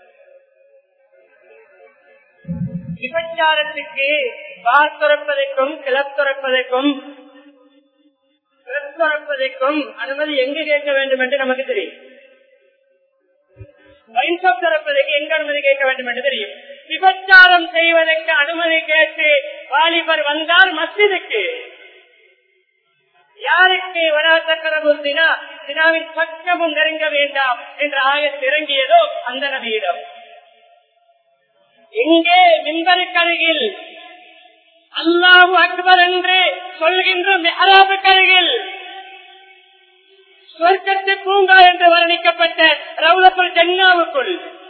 விபச்சாரத்துக்கு பார் துறப்பதற்கும் கிளப் துறப்பதற்கும் துறப்பதற்கும் அனுமதி எங்கு கேட்க வேண்டும் என்று நமக்கு தெரியும். வைன்ஷாப் திறப்பதற்கு எங்க அனுமதி கேட்க வேண்டும் என்று தெரியும். விபச்சாரம் செய்வதற்கு அனுமதி கேட்டு வாலிபர் வந்தால் மஸ்ஜிதுக்கு, யாருக்கு வராசக்கரபுத்தினா தினாவின் பக்கமும் நெருங்க வேண்டாம் என்ற ஆயத்து இறங்கியதோ அந்த நபியிடம். எங்கே மிம்பருக்கு அருகில் அல்லாஹு அக்பர் என்று சொல்கின்ற மிஹ்ராபுக்கு அருகில் சொர்க்கத்து பூங்கா என்று வர்ணிக்கப்பட்ட ரவுலத்துல் ஜன்னாவுக்குள்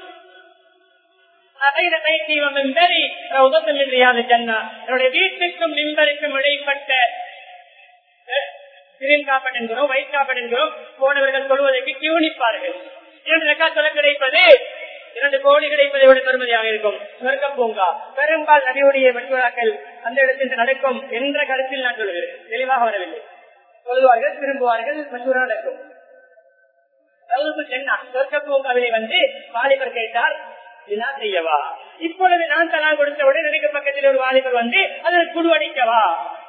என்னுடைய வீட்டுக்கும் மிம்பருக்கும் இடைப்பட்ட காப்பட் என்கிறோம், வைட் காப்பட் என்கிறோம். போனவர்கள் சொல்வதற்கு கியூனிப்பார்கள். இரண்டு ரெக்கா சொல்ல கிடைப்பது இரண்டு கோடி கிடைப்பதை விட பெருமதியாக இருக்கும். சொர்க்க பூங்கா பெரும்பால் நபியுடைய மற்றவர்கள் அந்த இடத்தில் நடக்கும் என்ற கருத்தில் நான் சொல்கிறேன். தெளிவாக வரவில்லை. சொல்லுவார்கள், திரும்புவார்கள், மற்றொரு நடக்கும். சொர்க்க பூங்காவிலே வந்து வாலிபர் கேட்டார், என்ன செய்யவா? இப்பொழுது நான் தலா கொடுத்தவுடன் எனக்கு பக்கத்தில் ஒரு வாலிபர் வந்து அதில் குழு அடிக்கவா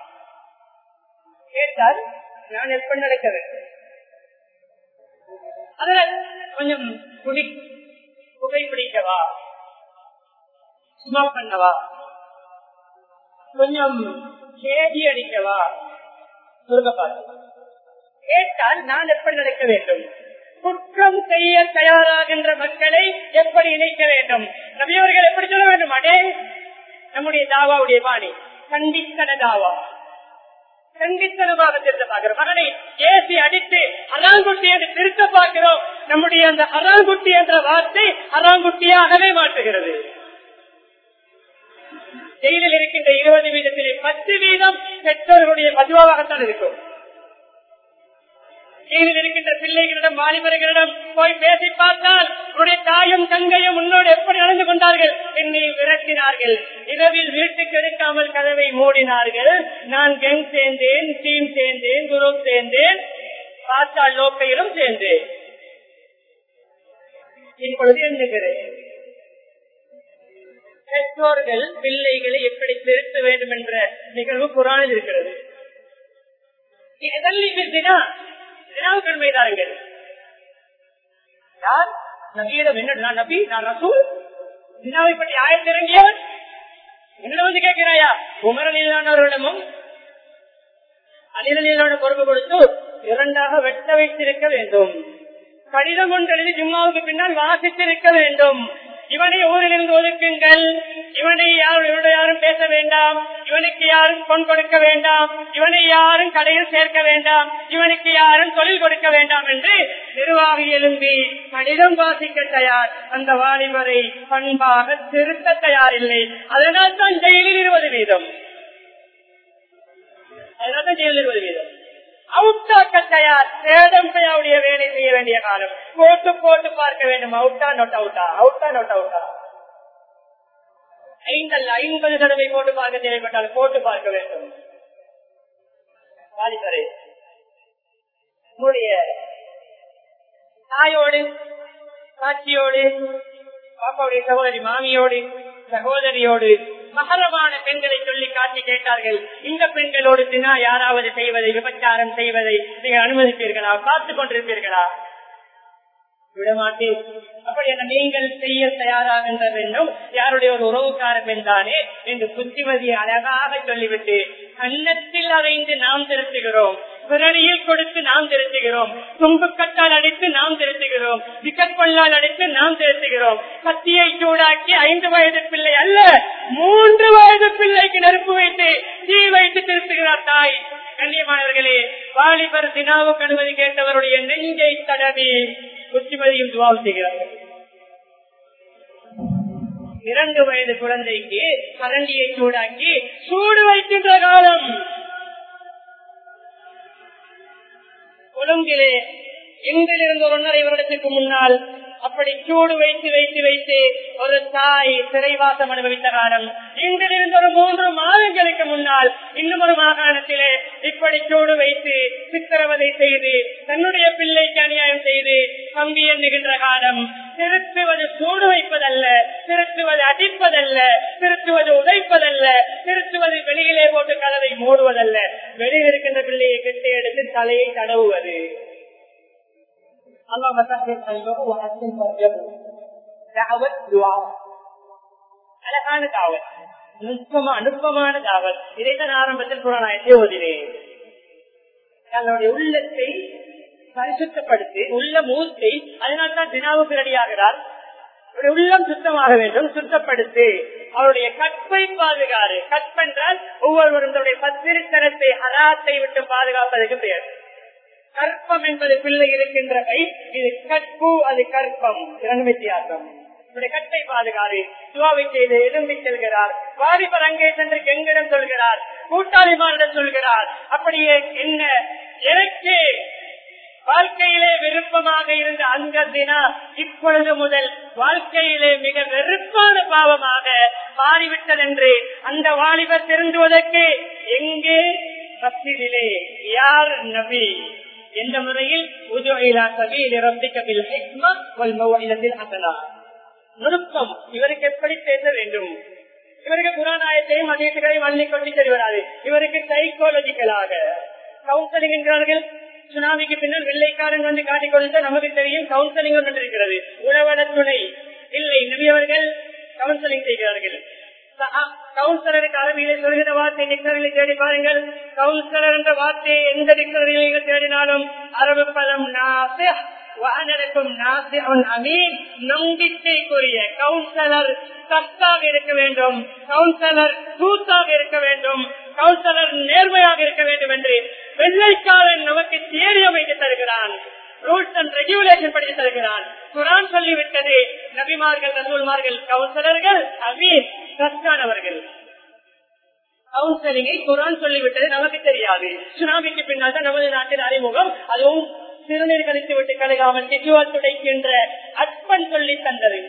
கேட்டால் நான் எப்படி நடக்க வேண்டும்? அதுல கொஞ்சம் குடி புகைப்பிடிக்கவா, ஸ்மோக் பண்ணவா, கொஞ்சம் கேடி அடிக்கவா? கேட்டால் நான் எப்படி நடக்க வேண்டும்? குற்றம் செய்ய தயாராகின்ற மக்களை எப்படி இணைக்க வேண்டும்? நபியவர்கள் எப்படி சொல்ல வேண்டும்? அடே நம்முடைய தாவாவுடைய பாணி கண்டித்தன தாவா, கண்டித்தனமாக திருத்த பார்க்கிறோம். மகனை ஏசி அடித்து அராங்குட்டி என்று திருத்த பார்க்கிறோம். நம்முடைய அந்த அராங்குட்டி என்ற வார்த்தை அராங்குட்டியாகவே மாற்றுகிறது. ஜெயிலில் இருக்கின்ற இருபது வீதத்திலே பத்து வீதம் பெற்றோர்களுடைய மதுவாகத்தான் இருக்கும். ஜெயிலில் இருக்கின்ற பிள்ளைகளிடம் வாலிபர்களிடம் போய் பேசி பார்த்தால் உன்னுடைய தாயும் தங்கையும் உன்னோடு எப்படி நடந்து கொண்டார்கள்? என்னை விரட்டினார்கள், இரவில் வீட்டுக்கு எடுக்காமல் கதவை மூடினார்கள், நான் கேங் சேர்ந்தேன், டீம் சேர்ந்தேன், குரூப் சேர்ந்தேன், பார்த்தால் லோக்கையிலும் சேர்ந்தேன். இப்பொழுது எண்ணுகிறேன் பெற்றோர்கள் பிள்ளைகளை எப்படி திருத்த வேண்டும் என்ற நிகழ்வு குர்ஆனில் இருக்கிறது. கண்மைதார்கள் யார் நபியிடம் என்ன? நான் நபி, நான் ரசூல், தினாவை பற்றி ஆயத்து இறங்கியவன். என்னிடம் வந்து கேட்கிறாயா? உமரலிலானவர்களிடமும் அலிரலிலான பொறுப்பு கொடுத்து இரண்டாக வெட்ட வைத்திருக்க வேண்டும். கடிதம் ஒன்று எழுதி ஜும்மாவுக்கு பின்னால் வாசித்திருக்க வேண்டும். இவனை ஊரிலிருந்து ஒதுக்குங்கள், இவனை யாரும் யாரும் பேச வேண்டாம், இவனுக்கு யாரும் பொன் கொடுக்க வேண்டாம், இவனை யாரும் கடையில் சேர்க்க வேண்டாம், இவனுக்கு யாரும் தொழில் கொடுக்க வேண்டாம் என்று நிர்வாகி எழும்பி கடிதம் வாசிக்க தயார். அந்த வாலிபரை பண்பாக திருத்த தயாரில்லை. அதனால் தான் ஜெயிலில் இருபது வீதம் அதனால தான் ஜெயிலில் இருபது வீதம் அவுட்டாக்க தயார். சேதம்பையாவுடைய வேலை செய்ய வேண்டிய காலம். போட்டு போட்டு பார்க்க வேண்டும். அவுட்டா நோட் அவுட்டா, அவுட்டா நோட் அவுட்டா. ஐந்தல்ல ஐம்பது தடவை போட்டு பார்க்க தேவைப்பட்டால் போட்டு பார்க்க வேண்டும். வாலிபரே, உங்களுடைய தாயோடு, சாட்சியோடு, பாப்பாவுடைய சகோதரி மாமியோடு, சகோதரியோடு மகரமான பெண்களை சொல்லி காட்டி கேட்டார்கள், இந்த பெண்களோடு தினா யாராவது செய்வதை, விபச்சாரம் செய்வதை நீங்கள் அனுமதிப்பீர்களா? பார்த்துக் கொண்டிருப்பீர்களா? விடமாட்டேன். அப்படி என்ன நீங்கள் செய்ய தயாராகின்ற பெண்ணும் யாருடைய ஒரு உறவுக்கார பெண் தானே என்று புத்திமதியை அழகாக சொல்லிவிட்டு கன்னத்தில் அறைந்து நாம் திருத்துகிறோம், விரலியில் கொடுத்து நாம் திருத்துகிறோம், தும்புக்கட்டால் அடித்து நாம் திருத்துகிறோம், விக்கட் கொள்ளால் அடித்து நாம் திருத்துகிறோம். கத்தியை சூடாக்கி ஐந்து வயது பிள்ளை அல்ல மூன்று வயது பிள்ளைக்கு நெருப்பு வைத்து தீ வைத்து திருத்துகிறார் தாய். கண்ணியமானவர்களே, வாலிபர் தினாவுக்கு அனுமதி கேட்டவருடைய நெஞ்சை தடவி புத்திமதியும் துவாவு செய்கிறார்கள். இரண்டு வயது குழந்தைக்கு கரண்டியை சூடாக்கி சூடு வைக்கின்ற காலம். கொழும்பிலே எங்கிலிருந்து ஒரு ஒன்றரை வருடத்திற்கு முன்னால் அப்படி சூடு வைத்து வைத்து வைத்து ஒரு தாய் சிறைவாசம் அனுபவித்த காலம். இங்கிலிருந்து ஒரு மூன்று மாதங்களுக்கு முன்னால் இன்னும் ஒரு மாகாணத்திலே இப்படி சூடு வைத்து சித்திரவதை செய்து தன்னுடைய பிள்ளைக்கு அநியாயம் செய்து கம்பி எண்ணுகின்ற காலம். திருத்துவது சூடு வைப்பதல்ல, திருத்துவது அடிப்பதல்ல, திருத்துவது உதைப்பதல்ல, திருத்துவது வெளியிலே போட்டு கதவை மூடுவதல்ல, வெளியில் இருக்கின்ற பிள்ளையை கெட்டி எடுத்து தலையை தடவுவது. அழகான தாவல், அனுப்பமான தாவல். இதைத்தான் ஆரம்பத்தில் புறநாயத்தை ஓதினேன். தன்னுடைய உள்ளத்தை பரிசுத்தப்படுத்தி உள்ள மூர்த்தி, அதனால்தான் தினாவுக்கு ரெடியாகிறார். உள்ளம் சுத்தமாக வேண்டும், சுத்தப்படுத்தி அவருடைய கற்பை பாதுகாறு. கற்பென்றால் ஒவ்வொருவரும் பத்திரித்தனத்தை அராத்தை விட்டு பாதுகாப்பதற்கு பெயர். கற்பம் என்பது பிள்ளை இருக்கின்ற கை, இது கற்பு, அது கற்பம், இரண்டு வித்தியாசம். கட்டை பாதுகாரு துவாவை செய்து எழும்பி செல்கிறார். வாலிபர் அங்கே சென்று எங்கிடம் சொல்கிறார், கூட்டாளிமாரிடம் சொல்கிறார். அப்படியே என்ன எனக்கு வாழ்க்கையிலே விருப்பமாக இருந்த அந்த தினா இப்பொழுது முதல் வாழ்க்கையிலே மிக வெறுப்பான பாவமாக மாறிவிட்டது என்று அந்த வாலிபர் திருந்துவதற்கு எங்கே மஸ்ஜிதிலே யார் நபி எந்த முறையில் நுட்பம் இவருக்கு எப்படி பேச வேண்டும். இவருக்கு புராணாயத்தையும் அதீசுகளையும் அள்ளி கொண்டு செல்கிறாரு. இவருக்கு சைக்காலஜிக்கலாக கவுன்சிலிங் என்கிறார்கள். சுனாமிக்கு பின்னர் வெள்ளைக்காரன் வந்து காட்டிக் கொடுத்த நமக்கு தெரியும் கவுன்சிலிங் ஒன்று இருக்கிறது. உறவட துணை இல்லை, நபியவர்கள் கவுன்சிலிங் செய்கிறார்கள். கவுன்சிலருக்கு அரபியிலே சொல்கிற வார்த்தை டிக்ஷனரியில் தேடி பாருங்கள். கவுன்சிலர் என்ற வார்த்தையை எந்த டிக்ஷனரியில் தேடினாலும் அரபு பதம் வானருக்கும் நாசிஉன் அமீன், நம்பிக்கைக்குரிய கவுன்சிலர் சத்தாக இருக்க வேண்டும், கவுன்சிலர் சூத்தாக இருக்க வேண்டும், கவுன்சிலர் நேர்மையாக இருக்க வேண்டும் என்று வெள்ளைக்காரன் நமக்கு தேடி அமைத்து தருகிறான். ரூல்ஸ் அண்ட் ரெகுலேஷன் படி தருகிறான். குரான் சொல்லிவிட்டது, நபிமார்கள் ரசூல்மார்கள் கவுன்சிலர்கள் அமீன் சத்தானவர்கள். கவுன்சிலிங்கை குரான் சொல்லிவிட்டது, நமக்கு தெரியாது. சுனாமிக்கு பின்னால் தான் நமது நாட்டின் அறிமுகம், அதுவும் சிறுநீர் கழித்து விட்டு கலகாமல் திசுவால் துடைக்கின்ற அற்பன் சொல்லி தந்தது.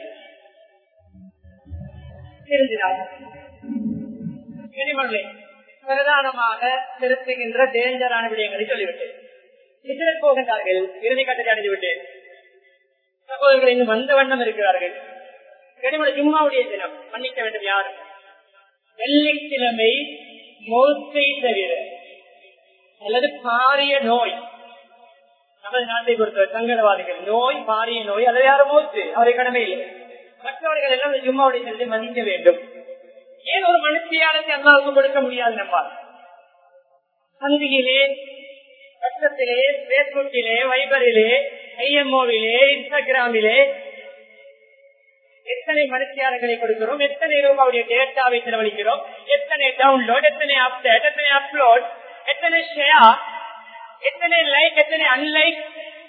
பிரதானமாக திருத்துகின்ற டேஞ்சரான விடயங்களை சொல்லிவிட்டேன். இதற்கு போகின்றார்கள், இறுதி கட்டத்தை அடைந்து விட்டேன். சகோதரர்கள் இன்னும் வந்த வண்ணம் இருக்கிறார்கள். கனிமொழி ஜும்மாவுடைய தினம் மன்னிக்க வேண்டும். யார் வெள்ளிக்கிழமை மௌத்தை தவிர அல்லது பாரிய நோய், நமது நாட்டை பொறுத்தவரை சங்கடவாதிகள் நோய், பாரிய நோய் அல்லது யாரும் மௌத்து அவரை கடமை இல்லை. மற்றவர்கள் எல்லாம் ஜும்மாவுடைய தினத்தை மன்னிக்க வேண்டும். ஏன் ஒரு மனுஷியானத்தை அல்லாவுக்கு கொடுக்க முடியாது? நம்மால் சந்தியிலே, பக்கத்திலே, பேஸ்புக்கிலே, வைபரிலே, ஐஎம்ஓவிலே, இன்ஸ்டாகிராமிலே எத்தனை மனுஷியாளர்களை கொடுக்கிறோம், எத்தனை ரூபாவுடைய டேட்டாவை செலவழிக்கிறோம், எத்தனை டவுன்லோட், எத்தனை அப்டேட், எத்தனை அப்லோட், எத்தனை ஷேர், எத்தனை லைக், எத்தனை அன்லைக்.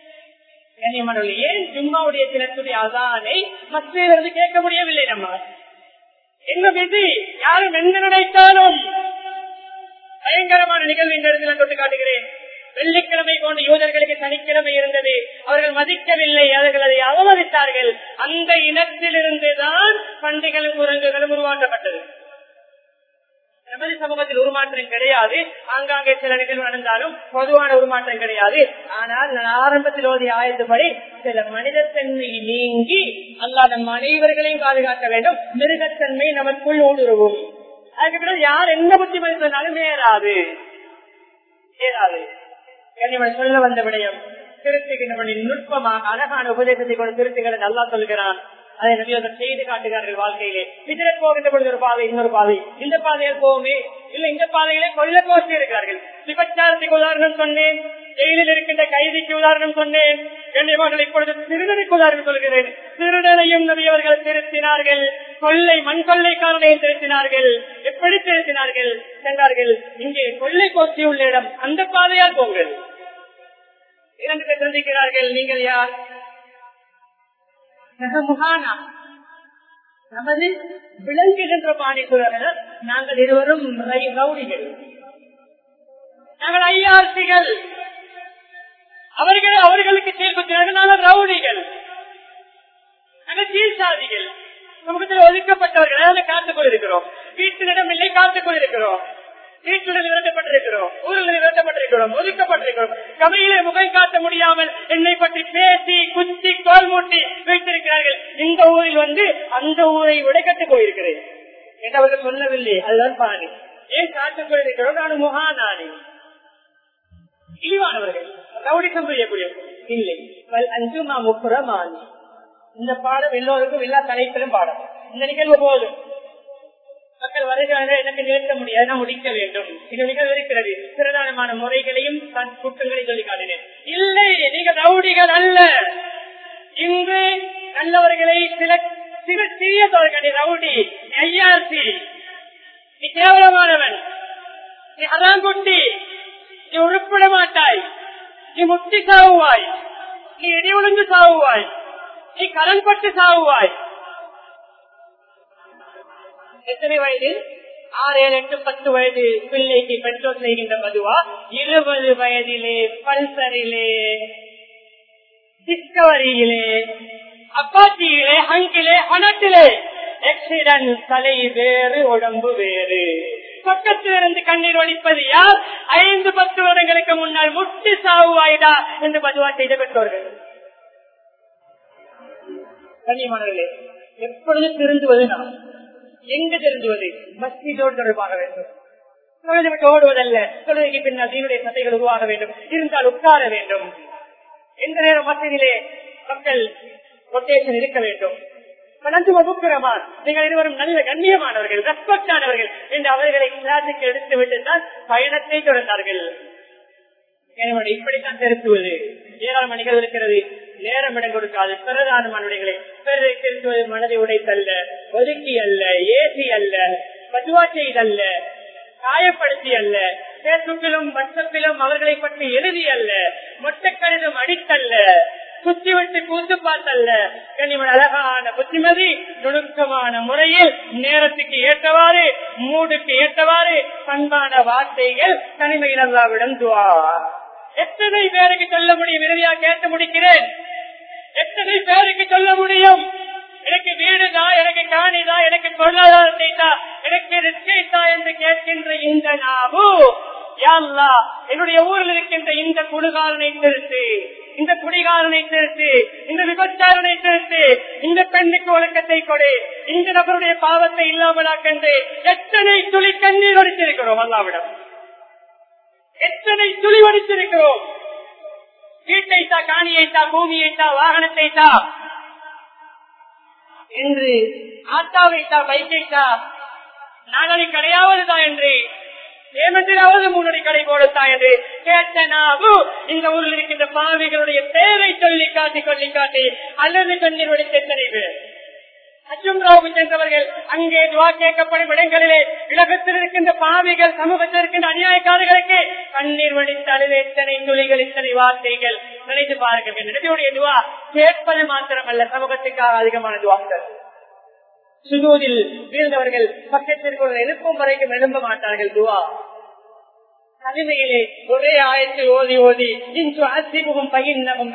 ஏன் ஜும்மாவுடைய தினத்துடைய அதானை மத்தியிலிருந்து கேட்க முடியவில்லை? நம்ம என்ன விதி? யாரும் என்ன நினைத்தாலும் பயங்கரமான நிகழ்வு இந்த இடத்துல தொட்டு காட்டுகிறேன். வெள்ளிக்கிழமை போன்ற யூதர்களுக்கு சனிக்கிழமை இருந்தது, அவர்கள் மதிக்கவில்லை, அவர்கள் அதை அவமதித்தார்கள். அந்த இனத்திலிருந்துதான் பண்டிகளும் குரங்குகளும் உருவாக்கப்பட்டது. நமது சமூகத்தில் உருமாற்றம் கிடையாது. ஆங்காங்கே சில நிகழ்வு நடந்தாலும் பொதுவான உருமாற்றம் கிடையாது. ஆனால் நான் ஆரம்பத்தில் ஓதிய ஆயத்துப்படி சில மனிதத்தன்மை நீங்கி அல்லாஹ் நம் அனைவர்களையும் பாதுகாக்க வேண்டும். மிருகத்தன்மை நமக்குள் ஊடுருவும். அதுக்கு பிறகு யார் என்ன புத்திமதி சொன்னாலும் ஏறாது ஏறாது சொல்ல வந்த விடயம் திருத்துகின்றவனின் நுட்பமாக அழகான உபதேசத்தை கொண்டு திருத்துகளை நல்லா சொல்கிறான். அதை நபியர்கள் செய்து காட்டுகிறார்கள் வாழ்க்கையிலே. இதற்கு போகின்ற பொழுது ஒரு பாதை, இன்னொரு பாதை, இந்த பாதையில் போவோமே இல்ல இந்த பாதையிலே கொள்ள கோஷி இருக்கிறார்கள். விபச்சாரத்துக்கு உதாரணம் சொன்னேன், ஜெயிலில் இருக்கின்ற கைதிக்கு உதாரணம் சொன்னேன், கண்ணியமார்கள் இப்பொழுது திருடனுக்கு உதாரணம் சொல்கிறேன். திருடனையும் நபியவர்கள் திருத்தினார்கள், கொள்ளை மண் கொள்ளைக்காரனையும் திருத்தினார்கள். எப்படி திருத்தினார்கள் சென்றார்கள்? இங்கே கொள்ளை கோஷ்டி உள்ள இடம், அந்த பாதையால் போங்கள். இரண்டு பேர் சந்திக்கிறார்கள். நீங்கள் யார்? நமது விளங்குகின்ற பாணிக்குறவர். நாங்கள் இருவரும் ரவுடிகள், நாங்கள் ஐஆர்சிகள். அவர்கள் அவர்களுக்கு செயல்படுத்தினார்கள். நாங்கள் ரவுடிகள், நாங்கள் சீர்சாதிகள், சமூகத்தில் ஒதுக்கப்பட்டவர்கள். அதில் காத்துக் கொண்டிருக்கிறோம். வீட்டிலிடம் இல்லை, காத்துக் கொண்டிருக்கிறோம். வீட்டுடன் விரட்டப்பட்டிருக்கிறோம், ஊர்களில் விரட்டப்பட்டிருக்கிறோம், ஒதுக்கப்பட்டிருக்கிறோம். கமையிலே முகம் காட்ட முடியாமல் என்னை பற்றி பேசி குச்சி கோல் மூட்டி வைத்திருக்கிறார்கள். இந்த ஊரில் வந்து அந்த ஊரை விட கட்டுப் போயிருக்கிறேன் என்று அவர்கள் சொல்லவில்லை. அதுதான் பாணி. ஏன் காத்துக் கொண்டிருக்கிறோம்? நான் முகானானி இழிவானவர்கள், ரவுடிசம் செய்யக்கூடிய இல்லை. அஞ்சுமா முப்புறமானி. இந்த பாடம் எல்லோருக்கும் எல்லா தலைப்பிலும் பாடம். இந்த நிகழ்வு போதும். மக்கள் வருகிறார்கள், எனக்கு நிறுத்த முடியாது, நான் முடிக்க வேண்டும். இது நிகழ்வு இருக்கிறது. பிரதானமான முறைகளையும் குற்றங்களை சொல்லி காட்டினேன். இல்லை, நீங்கள் ரவுடிகள் அல்ல. இன்று நல்லவர்களை சில சில சிறிய தோழர்கள் ரவுடி, ஐஆர்சி, நீ கேவலமானவன், நீ அதாங்குட்டி, நீ உருப்பிட மாட்டாய், நீ முட்டி சாவுவாய், நீ இடி உளுந்து சாவுவாய், நீ கடன் பட்டு சாவுவாய். எத்தனை வயது? ஆறு ஏழு எட்டு பத்து வயது பிள்ளைக்கு பெற்றோர் செய்கின்ற மதுவா இருபது வயதிலே பல்சரிலே, டிஸ்கவரியிலே, அப்பாச்சியிலே, ஹங்கிலே, ஹனட்டிலே ஆக்சிடென்ட். தலை வேறு, உடம்பு வேறு. பக்கத்திலிருந்து கண்ணீர் ஒழிப்பது யார்? ஐந்து பத்து வருடங்களுக்கு முன்னால் முட்டி சாவுவாயிடா என்று மதுவா செய்த பெற்றோர்கள். கண்ணியமானவர்களே, எப்பொழுது திருந்துவது? நாம் எங்கு திருந்துவது? மஸ்ஜிதோடு தொடர்பாக வேண்டும். தொழுது விட்டு ஓடுவதல்ல. தொழுகைக்கு பின்னால் தீனுடைய சட்டைகள் உருவாக வேண்டும். இருந்தால் உட்கார வேண்டும். எந்த நேரம் மஸ்ஜிதிலே மக்கள் ரொட்டேஷன் இருக்க வேண்டும். நீங்கள் இருவரும் நல்ல கண்ணியமானவர்கள், ரெஸ்பெக்டானவர்கள் என்று அவர்களை கிளாஸுக்கு எடுத்து விட்டு தான் பயணத்தை தொடர்ந்தார்கள். இப்படித்தான் திருத்துவது ஏராளம் மணிகள் இருக்கிறது. நேரம் இடம் கொடுக்காது. பிரதானமான விடைகளை பிறரை திருத்துவது மனதை உடைத்தல்ல, ஒதுக்கி அல்ல, ஏசி அல்ல, பதுவா செய்தல்ல, காயப்படுத்தி அல்ல, பேஸ்புக்கிலும் வாட்ஸ்அப்பிலும் அவர்களை பற்றி எழுதி அல்ல, மொட்டை கடிதம் அடித்தல்ல, குத்தி விட்டு கூத்து பார்த்தல்ல. கனிமன் அழகான புத்திமதி நுணுக்கமான முறையில் நேரத்துக்கு ஏற்றவாறு மூடுக்கு ஏற்றவாறு பண்பான வார்த்தைகள் தனிமையில் அல்லாவிடம் துவா. எத்தனை பேருக்கு சொல்ல முடியும்? இறுதியா கேட்டு முடிக்கிறேன். எத்தனை பேருக்கு சொல்ல முடியும்? எனக்கு வீடுதா, எனக்கு காணிதா, எனக்கு பொருளாதாரத்தை தா, எனக்கு ரிஸ்கைத்தா என்று கேட்கின்ற இந்த நாவு, யா அல்லாஹ் என்னுடைய ஊரில் இருக்கின்ற இந்த குடுகாரனை திருத்து, இந்த குடிகாரனை திருத்து, இந்த விபச்சாரனை திருத்து, இந்த பெண்ணுக்கு ஒழுக்கத்தை கொடு, இந்த நபருடைய பாவத்தை இல்லாமலாக்கென்று எத்தனை துளி கண்ணீர் வடித்திருக்கிறோம் அல்லாவிடம். எத்தனை துளி வடித்திருக்கிறோம். வீட்டை தா, காணியை தா, பூமியை தா, வாகனத்தை தா என்று, ஆட்டாவை தா, பைக்கை தா, நாளை கிடையாவதுதா என்று, ஏமத்திலாவது முன்னணி கடை போடுத்தா என்று கேட்டனாவு இந்த ஊரில் இருக்கின்ற பாவிகளுடைய பேரை சொல்லி காட்டி சொல்லி காட்டி அல்லது கண்ணீர் வடித்த எத்தனை பேர் அச்சும்ராவுக்கு சென்றவர்கள் அங்கே துவா கேட்கப்படும் இடங்களிலே உலகத்தில் இருக்கின்ற பாவிகள், சமூகத்தில் இருக்கின்ற அநியாயக்காரர்களுக்கு கண்ணீர் வடித்த அழுத எத்தனை துளிகள், இத்தனை வார்த்தைகள் நினைத்து பாருங்கள். நபியுடைய துவா கேட்பது மாத்திரமல்ல, சமூகத்துக்காக அதிகமான துவாக்கள். சுஜூதில் வீழ்ந்தவர்கள் பக்கத்திற்கு எழுப்பும் வரைக்கும் எழும்ப மாட்டார்கள். துவா தனிமையிலே ஒரே ஆயத்தில் ஓதி ஓதி இன்று அசிபும் பயின்னமும்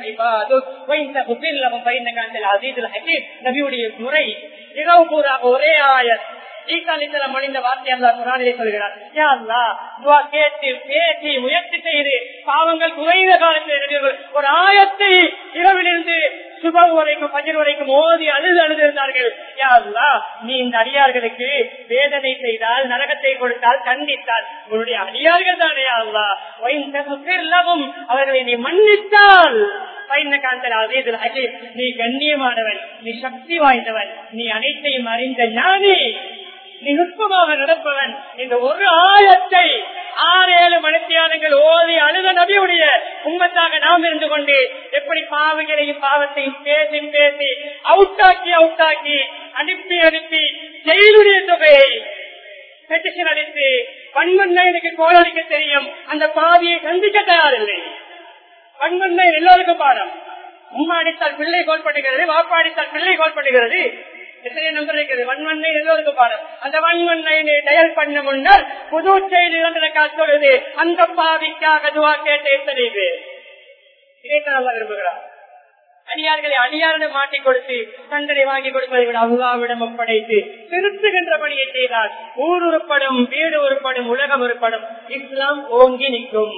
நபியுடைய முறை இரவு பூரா ஒரே ஆயத் மொழிந்த வார்த்தை சொல்கிறார். கேட்டு பேசி முயற்சி செய்து பாவங்கள் குறைந்த காலத்தில் ஒரு ஆயத்தை இரவிலிருந்து சுப வரைக்கும் பஜர் வரைக்கும் ஓதி அழுது அழுதிருந்தார்கள். யா அல்லாஹ் நீ இந்த அடியார்களுக்கு வேதனை செய்தால், நரகத்தை கொடுத்தால், கண்டித்தால் உன்னுடைய அடியார்கள் தானே அல்லாஹ், அவர்களை நீ மன்னித்தால் நீ கண்ணியமானவன், நீ சக்தி வாய்ந்தவன், நீ அனைத்தையும் அறிந்த ஞானி, நீ நுட்பமாக நடப்பவன். இந்த ஒரு ஆயத்தை ஆறு ஏழு மணித்தியானங்கள் ஓதி அழுத நபியுடைய உம்மத்தாக நாம் இருந்து கொண்டு எப்படி பாவங்களையும் பாவத்தையும் பேசி பேசி அவுட்டாக்கி அவுட்டாக்கி அனுப்பி அனுப்பி ஜெயிலுடைய தொகையை பெட்டிஷன் அடித்து வன்மண்ணை எனக்கு கோலடிக்க தெரியும், அந்த பாவியை சந்திக்க தயாரில்லை. வன்மண்ணை எல்லோருக்கும் பாடம். உம்மா அடித்தால் பிள்ளை கோல் பண்ணுகிறது, வாப்பா அடித்தால் பிள்ளை கோல் பண்ணுகிறது. எத்தனை நம்பர் இருக்கிறது? வன்மண்ணை எல்லோருக்கும் பாடம். அந்த வன்மண்ணை டயல் பண்ண முன்னர் புது செய்தி காத்தொழுது அந்த பாவிக்காக துவா கேட்ட எத்தனை பேர் இதைத்தான் விரும்புகிறார். அடியார்களை அடியாரிடம் மாட்டிக் கொடுத்து தண்டனை வாங்கி கொடுப்பதை விட அல்லாவிடம் ஒப்படைத்து திருத்துகின்ற பணியை செய்தால் ஊர் உருப்படும், வீடு உருப்படும், உலகம் உருப்படும், இஸ்லாம் ஓங்கி நிற்கும்.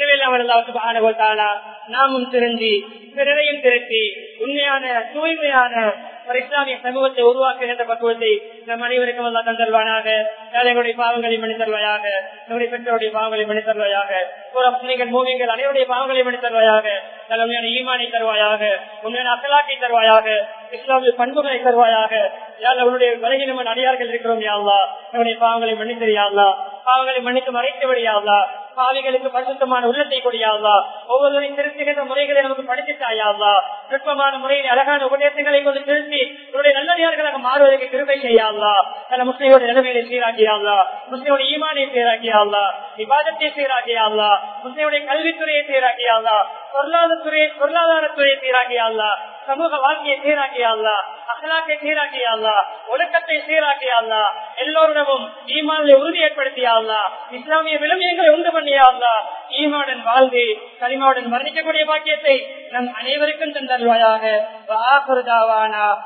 நாமும் திருந்தி பிறரையும் திருத்தி உண்மையான தூய்மையான ஒரு இஸ்லாமிய சமூகத்தை உருவாக்குகின்ற பக்குவத்தை நம் அனைவருக்கும் அல்லா தந்தல்வானாக. ஏழைகளுடைய பாவங்களை மன்னித்தருவாயாக, நம்முடைய பெற்றோருடைய பாவங்களை மன்னித்தருவாயாக, முஸ்லிம்கள் மூவிகள் அனைவருடைய பாவங்களை மன்னித்தருவாயாக, உண்மையான ஈமானை தருவாயாக, உண்மையான அக்கலாக்கை தருவாயாக, இஸ்லாமிய பண்புகளை தருவாயாக. யாழ் அவனுடைய பலகீனமான அடியார்கள் இருக்கிறோம் யாழ்லா, நம்முடைய பாவங்களை மன்னித்தறியாள்லா, பாவங்களை மன்னித்து மறைத்தபடியாள்லா, பாவிகளுக்கு பரிசுத்தமான உள்ளத்தை கொடியாள்லா, ஒவ்வொருவரையும் திருத்துகின்ற முறைகளை நமக்கு படித்துட்டாயாள்லா, நுட்பமான முறையில் அழகான உபதேசங்களை கொண்டு திருத்தி இவருடைய நல்லடியார்களாக மாறுவதற்கு கிருபை செய்யாள்லா. நல்ல முஸ்லிமுடைய நிலைமையை சீராக்கியாள்லா, முஸ்லிமுடைய ஈமானியை சீராக்கியாள்லா, விவாதத்தை சீராக்கியாள்லா, முஸ்லிமுடைய கல்வித்துறையை சீராக்கியாள்லா, பொருளாதாரத்துறையை பொருளாதாரத்துறையை சீராக்கியாள்லா, சமூக வாழ்க்கையை சீராக்கியாள்லா, அகலாக்கை சீராக்கியாள்லா, ஒழுக்கத்தை சீராக்கியாள்லா, எல்லோரிடமும் ஈமானை உறுதி ஏற்படுத்தியாள்லா, இஸ்லாமிய விளம்பியங்களை உண்டு பண்ணியாள்லா, ஈமாவுடன் வாழ்ந்து கலிமாவுடன் மரணிக்கக்கூடிய பாக்கியத்தை நம் அனைவருக்கும் தந்தருவாயாக.